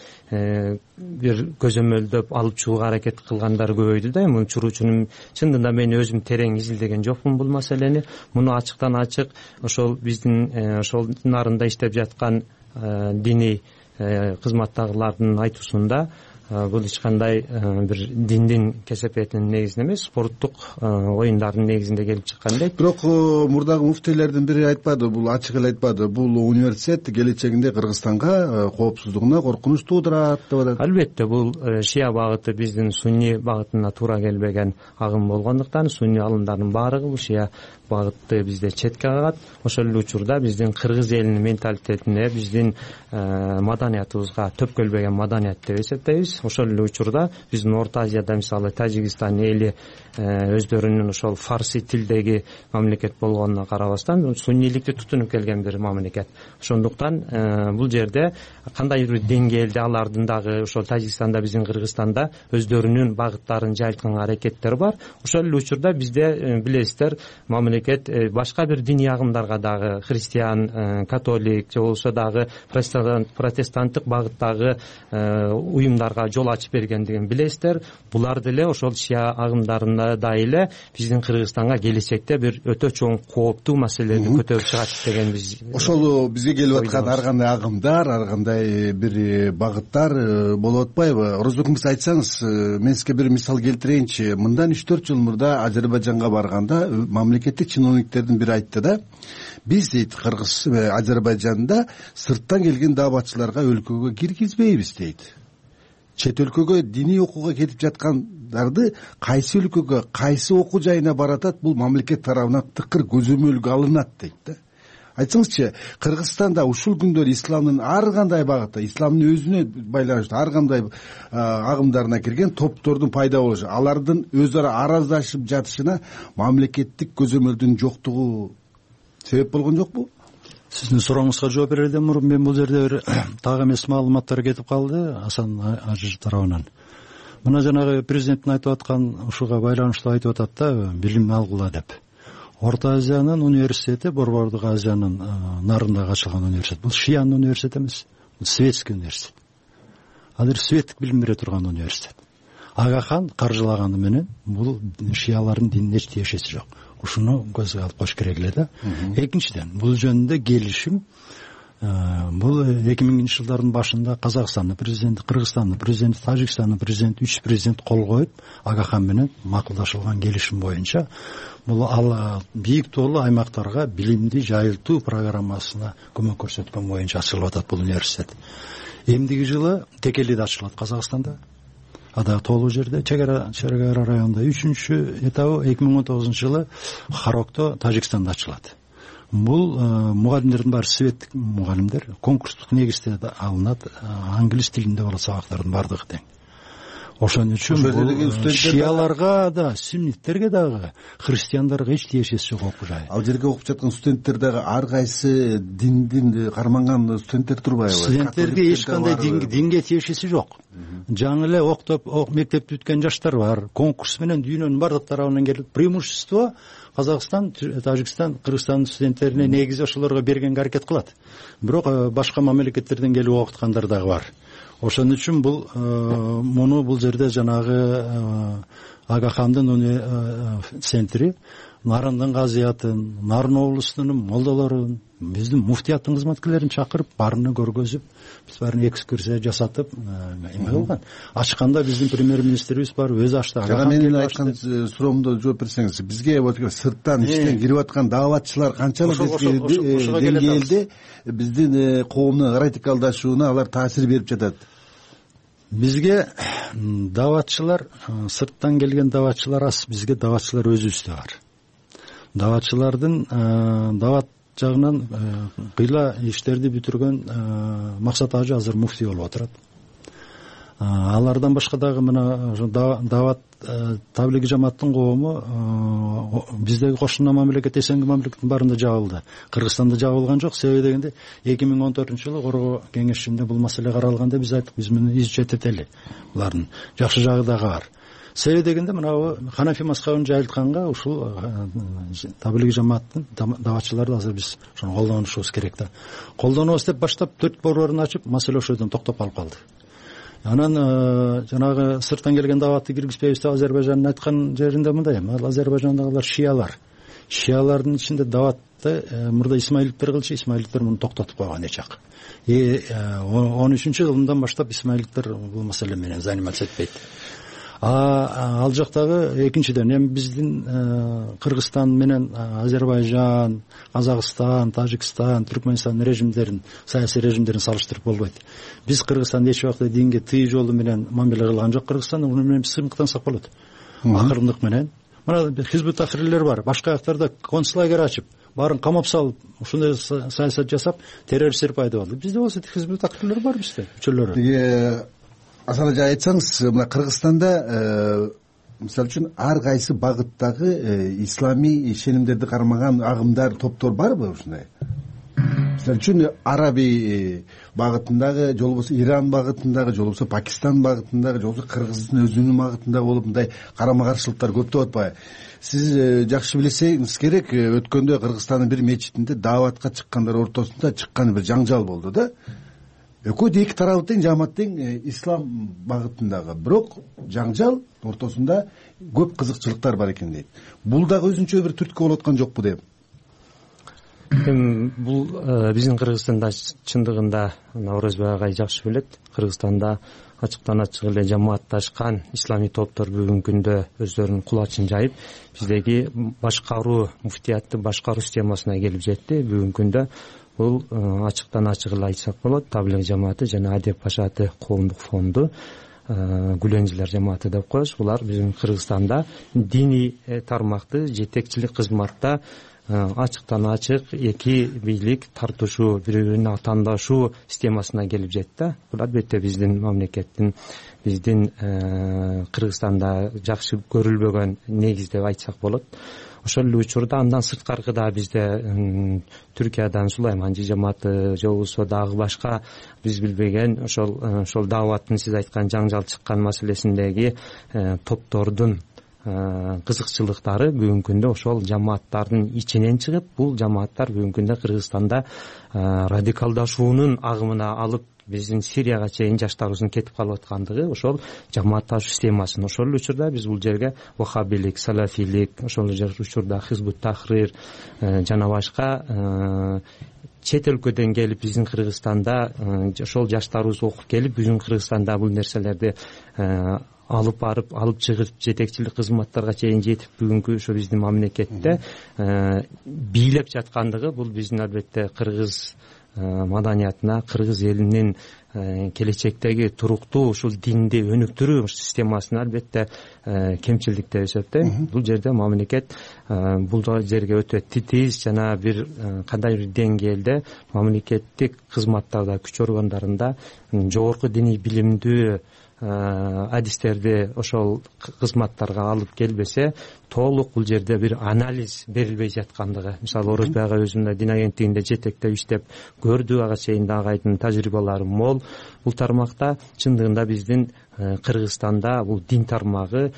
бир көзөмөлдөп алып чыгууга аракет кылгандар көбөйдү да. Муну чуруучунун чындыгында мен өзүм терең изилдеген жокмун бул маселени. Муну ачыктан ачык ошол биздин ошол нарында иштеп жаткан диний кызматтагылардын айтуусунда бул эч кандай бир диндин кесепетинин негизинде эмес, спорттук оюндардын негизинде келип чыккан дейт. Бирок мурдагы муфтийлердин бири айтпады, бул ачык эле айтпады, бул университет келечегинде Кыргызстанга коопсуздугуна коркунуч туудурат деп атат. Албетте, бул шия багыты биздин сунни багытына туура келбеген агым болгондуктан сунни алымдардын баардыгы бул шия багытты бизде четке кагат. Ошол эле учурда биздин кыргыз элинин менталитетине, биздин маданиятыбызга төпкөлбөгөн маданият деп эсептейбиз. Ошол эле учурда биздин Орто Азияда мисалы Тажикстан эли өздөрүнүн ошол фарси тилдеги мамлекет болгонуна карабастан сунниликти тутунуп келген бир мамлекет. Ошондуктан бул жерде кандайдыр бир деңгээлде алардын дагы ошол Тажикстанда, биздин Кыргызстанда өздөрүнүн багыттарын жайылткан аракеттер бар. Ошол эле учурда бизде билесиздер, мамлекет башка бир диний агымдарга дагы христиан, католик же болбосо дагы протестанттык багыттагы уюмдарга жол ачып бергендигин билесиздер. Булар деле ошол шия агымдарына да эле биздин Кыргызстанга келечекте бир өтө чоң кооптуу маселени көтөрүп чыгат деген биз ошол бизге келип аткан ар кандай агымдар, ар кандай бир багыттар болуп атпайбы? Орозбек мырза, айтсаңыз, мен сизге бир мисал келтирейинчи. Мындан үч төрт жыл мурда Азербайжанга барганда мамлекеттик чиновниктердин бири айтты да, биз дейт Кыргыз Азербайжанда сырттан келген дааватчыларга өлкөгө киргизбейбиз дейт. Чет өлкөгө диний окууга кетип жаткандарды кайсы өлкөгө, кайсы окуу жайына баратат, бул мамлекет тарабынан тыкыр көзөмөлгө алынат дейт да. айтсаңызчы, Кыргызстанда ушул күндөр исламдын ар кандай багытта, исламдын өзүнө байланыштуу ар кандай агымдарына кирген топтордун пайда болушу, алардын өз ара араздашып жатышына мамлекеттик көзөмөлдүн жоктугу себеп болгон жокпу? Сиздин сурооңузга жооп берерден мурун мен бул жерде бир так эмес маалыматтар кетип калды Асан Ажы тарабынан. Мына жанагы президенттин айтып аткан ушуга байланыштуу айтып атат да, билим алгыла деп. Орто Азиянын университети, Борбордук Азиянын нарындагы ачылган университет. Бул шиянын университети эмес, бул светский университет. Азыр светтик билим бере турган университет. Ага хан каржылаганы менен бул шиялардын динин эч тиешеси жок. Ушуну көзгө алып коюш керек эле да. Экинчиден, бул жөнүндө келишим бул эки миңинчи жылдардын башында Казакстандын президенти, Кыргызстандын президенти, Тажикстандын президенти, үч президент кол коюп, Ага хан менен макулдашылган келишим боюнча бул ал бийик тоолуу аймактарга билимди жайылтуу программасына көмөк көрсөткөн боюнча ачылып атат бул университет. Эмдиги жылы Текелиде ачылат, Казакстанда. Ада тоолуу жерде, чегара чегара районунда үчүнчү этабы эки миң он тогузунчу жылы Харокто, Тажикстанда ачылат. Бул мугалимдердин баары светтик мугалимдер, конкурстук негизде алынат, англис тилинде болот сабактардын баардыгы тең. Ошон үчүн бул шияларга да, сунниттерге дагы, христиандарга эч тиешеси жок окуу жай. Ал жерге окуп жаткан студенттер дагы ар кайсы диндин карманган студенттер турбайбы? Студенттерге эч кандай динге тиешеси жок. Жаңы эле октоп мектепти бүткөн жаштар бар, конкурс менен дүйнөнүн бардык тарабынан келип, преимущество Казакстан, Тажикстан, Кыргызстандын студенттерине негизи ошолорго бергенге аракет кылат. Бирок башка мамлекеттерден келип окуткандар дагы бар. Ошон үчүн бул муну бул жерде жанагы Ага хандын центри Нарындын казыятын, Нарын облусунун молдолорун, биздин муфтияттын кызматкерлерин чакырып, баарыны көргөзүп, биз баарына экскурсия жасатып, эме кылган. Ачканда биздин премьер-министрибиз бар, өзү ачты. Жана менин айткан суроомдо жооп берсеңиз, бизге сырттан иштен кирип аткан дааватчылар канчалык деңгээлде биздин коомдун радикалдашууна алар таасир берип жатат? Бизге дааватчылар, сырттан келген дааватчылар аз, бизге дааватчылар өзүбүздө бар. Дааватчылардын даават жагынан кыйла иштерди бүтүргөн Максат Ажы азыр муфтий болуп отурат. Алардан башка дагы мына даават таблиги жамааттын коому биздеги кошуна мамлекет, эсенги мамлекеттин баарында жабылды. Кыргызстанда жабылган жок. Себеби дегенде эки миң он төртүнчү жылы Коргоо кеңешинде бул маселе каралганда биз айттык, биз муну изчетели. Булардын жакшы жагы дагы бар. Себеби дегенде мына Ханафи мазхабын жайылтканга ушул таблиги жамааттын дааватчыларды азыр биз ошону колдонушубуз керек да. Колдонобуз деп баштап төрт борборун ачып, маселе ошодон токтоп калып калды. Анан жанагы сырттан келген дааватты киргизбейбиз деп Азербайжандын айткан жеринде мындай, ал Азербайжандагылар шиялар. Шиялардын ичинде дааватты мурда исмаилиттер кылчу, исмаилиттер муну токтотуп койгон эч жак. он үчүнчү жылдан баштап исмаилиттер бул маселе менен заниматься этпейт. А ал жактагы экинчиден эми биздин Кыргызстан менен Азербайжан, Казакстан, Тажикстан, Түркмөнстан режимдерин, саясий режимдерин салыштырып болбойт. Биз Кыргызстанда эч убакта динге тый жолу менен мамиле кылган жок. Кыргызстан муну менен сыймыктансак болот. Акырындык менен. Мына хизбут тахрирлер бар. Башка жактарда концлагер ачып, баарын камап салып, ушундай саясат жасап, террористтер пайда болду. Бизде болсо хизбут тахрирлер бар бизде, чөлөрү. Асан Ажы, айтсаңыз, мына Кыргызстанда мисалы үчүн ар кайсы багыттагы исламий ишенимдерди кармаган агымдар, топтор барбы ушундай? Мисалы үчүн Араби багытындагы, же болбосо Иран багытындагы, же болбосо Пакистан багытындагы, же болбосо Кыргыздын өзүнүн багытында болуп мындай карама-каршылыктар көптөп атпайбы? Сиз жакшы билсеңиз керек, өткөндө Кыргызстандын бир мечитинде дааватка чыккандар ортосунда чыккан бир жаңжал болду да. Экөө эки тарабы тең, жамаат тең ислам багытындагы, бирок жаңжал ортосунда көп кызыкчылыктар бар экен дейт. Бул дагы өзүнчө бир түрткү болуп аткан жокпу деп? Эми бул биздин Кыргызстанда чындыгында Наурозбек агай жакшы билет. Кыргызстанда ачыктан ачык эле жамаатташкан исламий топтор бүгүнкү күндө өздөрүнүн кулачын жайып, биздеги башкаруу, муфтиятты башкаруу системасына келип жетти. Бүгүнкү күндө бул ачыктан ачык эле айтсак болот, таблиг жамааты жана Адеп Пашаты коомдук фонду, Гүленжилер жамааты деп коебуз. Булар биздин Кыргызстанда диний тармакты жетекчилик кызматта ачыктан ачык эки бийлик тартышуу, бири бирине атаандашуу системасына келип жетти. Бул албетте биздин мамлекеттин, биздин Кыргызстанда жакшы көрүлбөгөн негиз деп айтсак болот. Ошол эле учурда андан сырткары да бизде Түркиядан Сулайманжы жамааты же болбосо дагы башка биз билбеген ошол ошол дааваттын сиз айткан жаңжал чыккан маселесиндеги топтордун кызыкчылыктары бүгүнкү күндө ошол жамааттардын ичинен чыгып, бул жамааттар бүгүнкү күндө Кыргызстанда радикалдашуунун агымына алып биздин Сирияга чейин жаштарыбыздын кетип калып аткандыгы ошол жамаатташуу системасын. Ошол эле учурда биз бул жерге вахабилик, салафилик, ошол эле учурда Хизбут Тахрир жана башка чет өлкөдөн келип биздин Кыргызстанда ошол жаштарыбыз окуп келип биздин Кыргызстанда бул нерселерди алып барып, алып чыгып жетекчилик кызматтарга чейин жетип бүгүнкү ошо биздин мамлекетте бийлеп жаткандыгы бул биздин албетте кыргыз маданиятына, кыргыз элинин келечектеги туруктуу ушул динди өнүктүрүү системасына албетте кемчилдик деп эсептейм. Бул жерде мамлекет бул жерге өтө титиз жана бир кандайдыр деңгээлде мамлекеттик кызматтарда, күч органдарында жогорку диний билимдүү адистерди ошол кызматтарга алып келбесе, толук бул жерде бир анализ берилбей жаткандыгы. Мисалы Орозбек ага өзүнүн дин агенттигинде жетектеп иштеп көрдү, ага чейин дагы айдын тажрыйбалары мол. Бул тармакта чындыгында биздин Кыргызстанда бул дин тармагы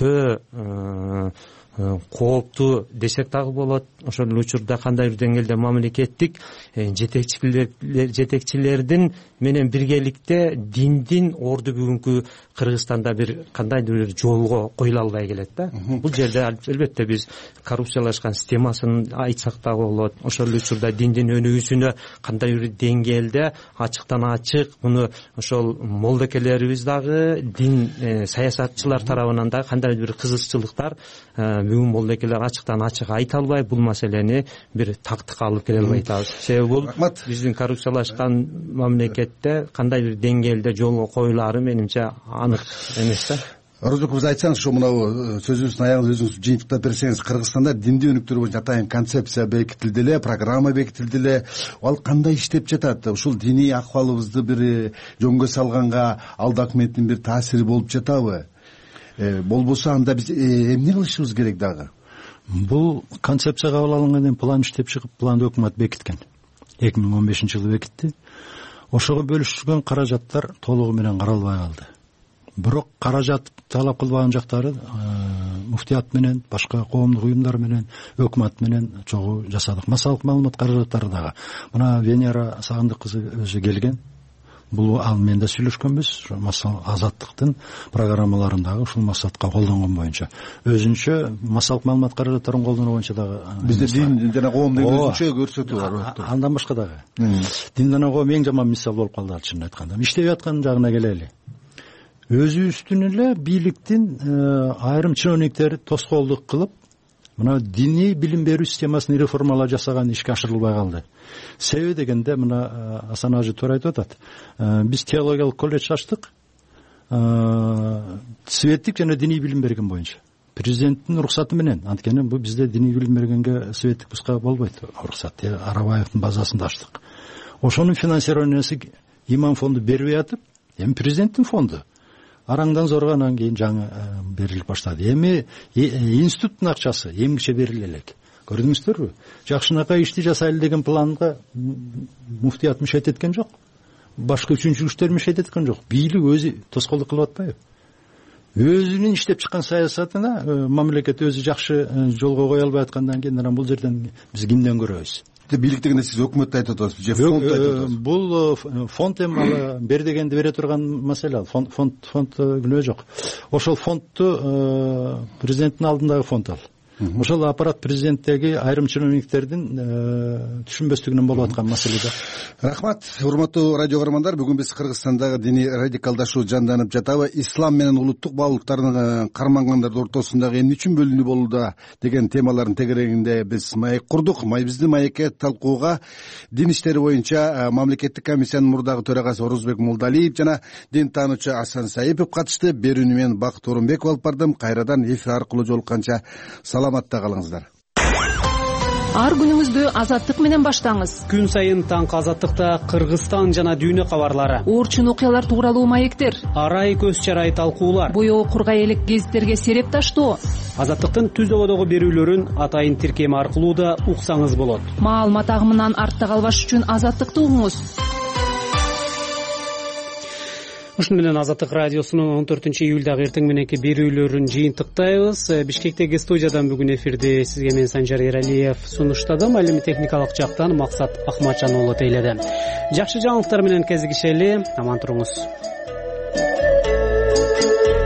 өтө кооптуу десек дагы болот. Ошол эле учурда кандайдыр деңгээлде мамлекеттик жетекчилер жетекчилердин менен биргеликте диндин орду бүгүнкү Кыргызстанда бир кандайдыр бир жолго коюла албай келет да. Бул жерде албетте биз коррупциялашкан системасын айтсак дагы болот. Ошол эле учурда диндин өнүгүүсүнө кандайдыр бир деңгээлде ачыктан ачык муну ошол молдокелерибиз дагы дин саясатчылар тарабынан да кандайдыр бир кызыкчылыктар бүгүн молдокелер ачыктан ачык айта албай бул маселени бир тактыкка алып келе албай атабыз. Себеби бул биздин коррупциялашкан мамлекетте кандайдыр деңгээлде жолго коюлаары менимче анык эмес да. Орозбек мырза, айтсаңыз, ошо мынау сөзүңүздүн аягында өзүңүз жыйынтыктап берсеңиз, Кыргызстанда динди өнүктүрүү боюнча атайын концепция бекитилди эле, программа бекитилди эле. Ал кандай иштеп жатат? Ушул диний акыбалыбызды бир жөнгө салганга ал документтин бир таасири болуп жатабы? Болбосо анда биз эмне кылышыбыз керек дагы? Бул концепция кабыл алынгандан план иштеп чыгып, планды өкмөт бекиткен. эки миң он бешинчи жылы бекитти. Ошого бөлүшүлгөн каражаттар толугу менен каралбай калды. Бирок каражат талап кылбаган жактары муфтият менен, башка коомдук уюмдар менен, өкмөт менен чогуу жасадык. Массалык маалымат каражаттары дагы. Мына Венера Сагындык кызы өзү келген. Бул ал менен да сүйлөшкөнбүз. Ошо массал азаттыктын программаларындагы ушул максатка колдонгон боюнча. Өзүнчө массалык маалымат каражаттарын колдонуу боюнча дагы бизде дин жана коомдун өзүнчө көрсөтүү бар. Андан башка дагы. Дин жана коом эң жаман мисал болуп калды, чынын айтканда. Иштеп аткан жагына келели. Өзүбүздүн эле бийликтин айрым чиновниктери тоскоолдук кылып, мына диний билим берүү системасын реформалар жасаган ишке ашырылбай калды. Себеби дегенде мына Асан ажы туура айтып атат. Биз теологиялык колледж ачтык. Светтик жана диний билим берген боюнча. Президенттин уруксаты менен. Анткени бул бизде диний билим бергенге светтик буска болбойт. Уруксат Арабаевдин базасында ачтык. Ошонун финансированиясы имам фонду бербей атып, эми президенттин фонду араңдан зорго анан кийин жаңы берилип баштады. Эми институттун акчасы эмгиче бериле элек. Көрдүңүздөрбү? Жакшынакай ишти жасайлы деген планга муфтият мишет эткен жок. Башка үчүнчү күчтөр мишет эткен жок. Бийлик өзү тоскоолдук кылып атпайбы? Өзүнүн иштеп чыккан саясатына мамлекет өзү жакшы жолго кое албай аткандан кийин анан бул жерден биз кимден көрөбүз? Бийлик дегенде сиз өкмөттү айтып атасыз, же фонд айтып атасыз? Бул фонд эми бер дегенди бере турган маселе ал. Фонд фонд фонд күнөө жок. Ошол фондду президенттин алдындагы фонд ал. Ошол аппарат президенттеги айрым чиновниктердин түшүнбөстүгүнөн болуп аткан маселе да. Рахмат, урматтуу радио көрөрмандар. Бүгүн биз Кыргызстандагы диний радикалдашуу жанданып жатабы, ислам менен улуттук баалуулуктардын кармангандардын ортосундагы эмне үчүн бөлүнүү болууда деген темалардын тегерегинде биз маек курдук. Бизди маекке талкууга дин иштери боюнча мамлекеттик комиссиянын мурдагы төрагасы Орозбек Молдалиев жана дин таануучу Асан Саипов катышты. Берүүнү мен Бакыт Орунбеков алып бардым. Кайрадан эфир аркылуу жолукканча саламатта калыңыздар. ар күнүңүздү азаттык менен баштаңыз. Күн сайын таңкы азаттыкта Кыргызстан жана дүйнө кабарлары, Орчун окуялар тууралуу маектер, арай көз чарай талкуулар, боёо кургай элек гезиттерге сереп таштоо. Азаттыктын түз ободогу берүүлөрүн атайын тиркеми аркылуу да уксаңыз болот. Маалымат агымынан артта калбаш үчүн азаттыкты угуңуз. Ушуну менен Азаттык радиосунун он төртүнчү июлдагы эртең мененки берүүлөрүн жыйынтыктайбыз. Бишкектеги студиядан бүгүн эфирде сизге мен Санжар Эралиев сунуштадым. Ал эми техникалык жактан Максат Ахматжан уулу тейледи. Жакшы жаңылыктар менен кезигишели. Аман туруңуз.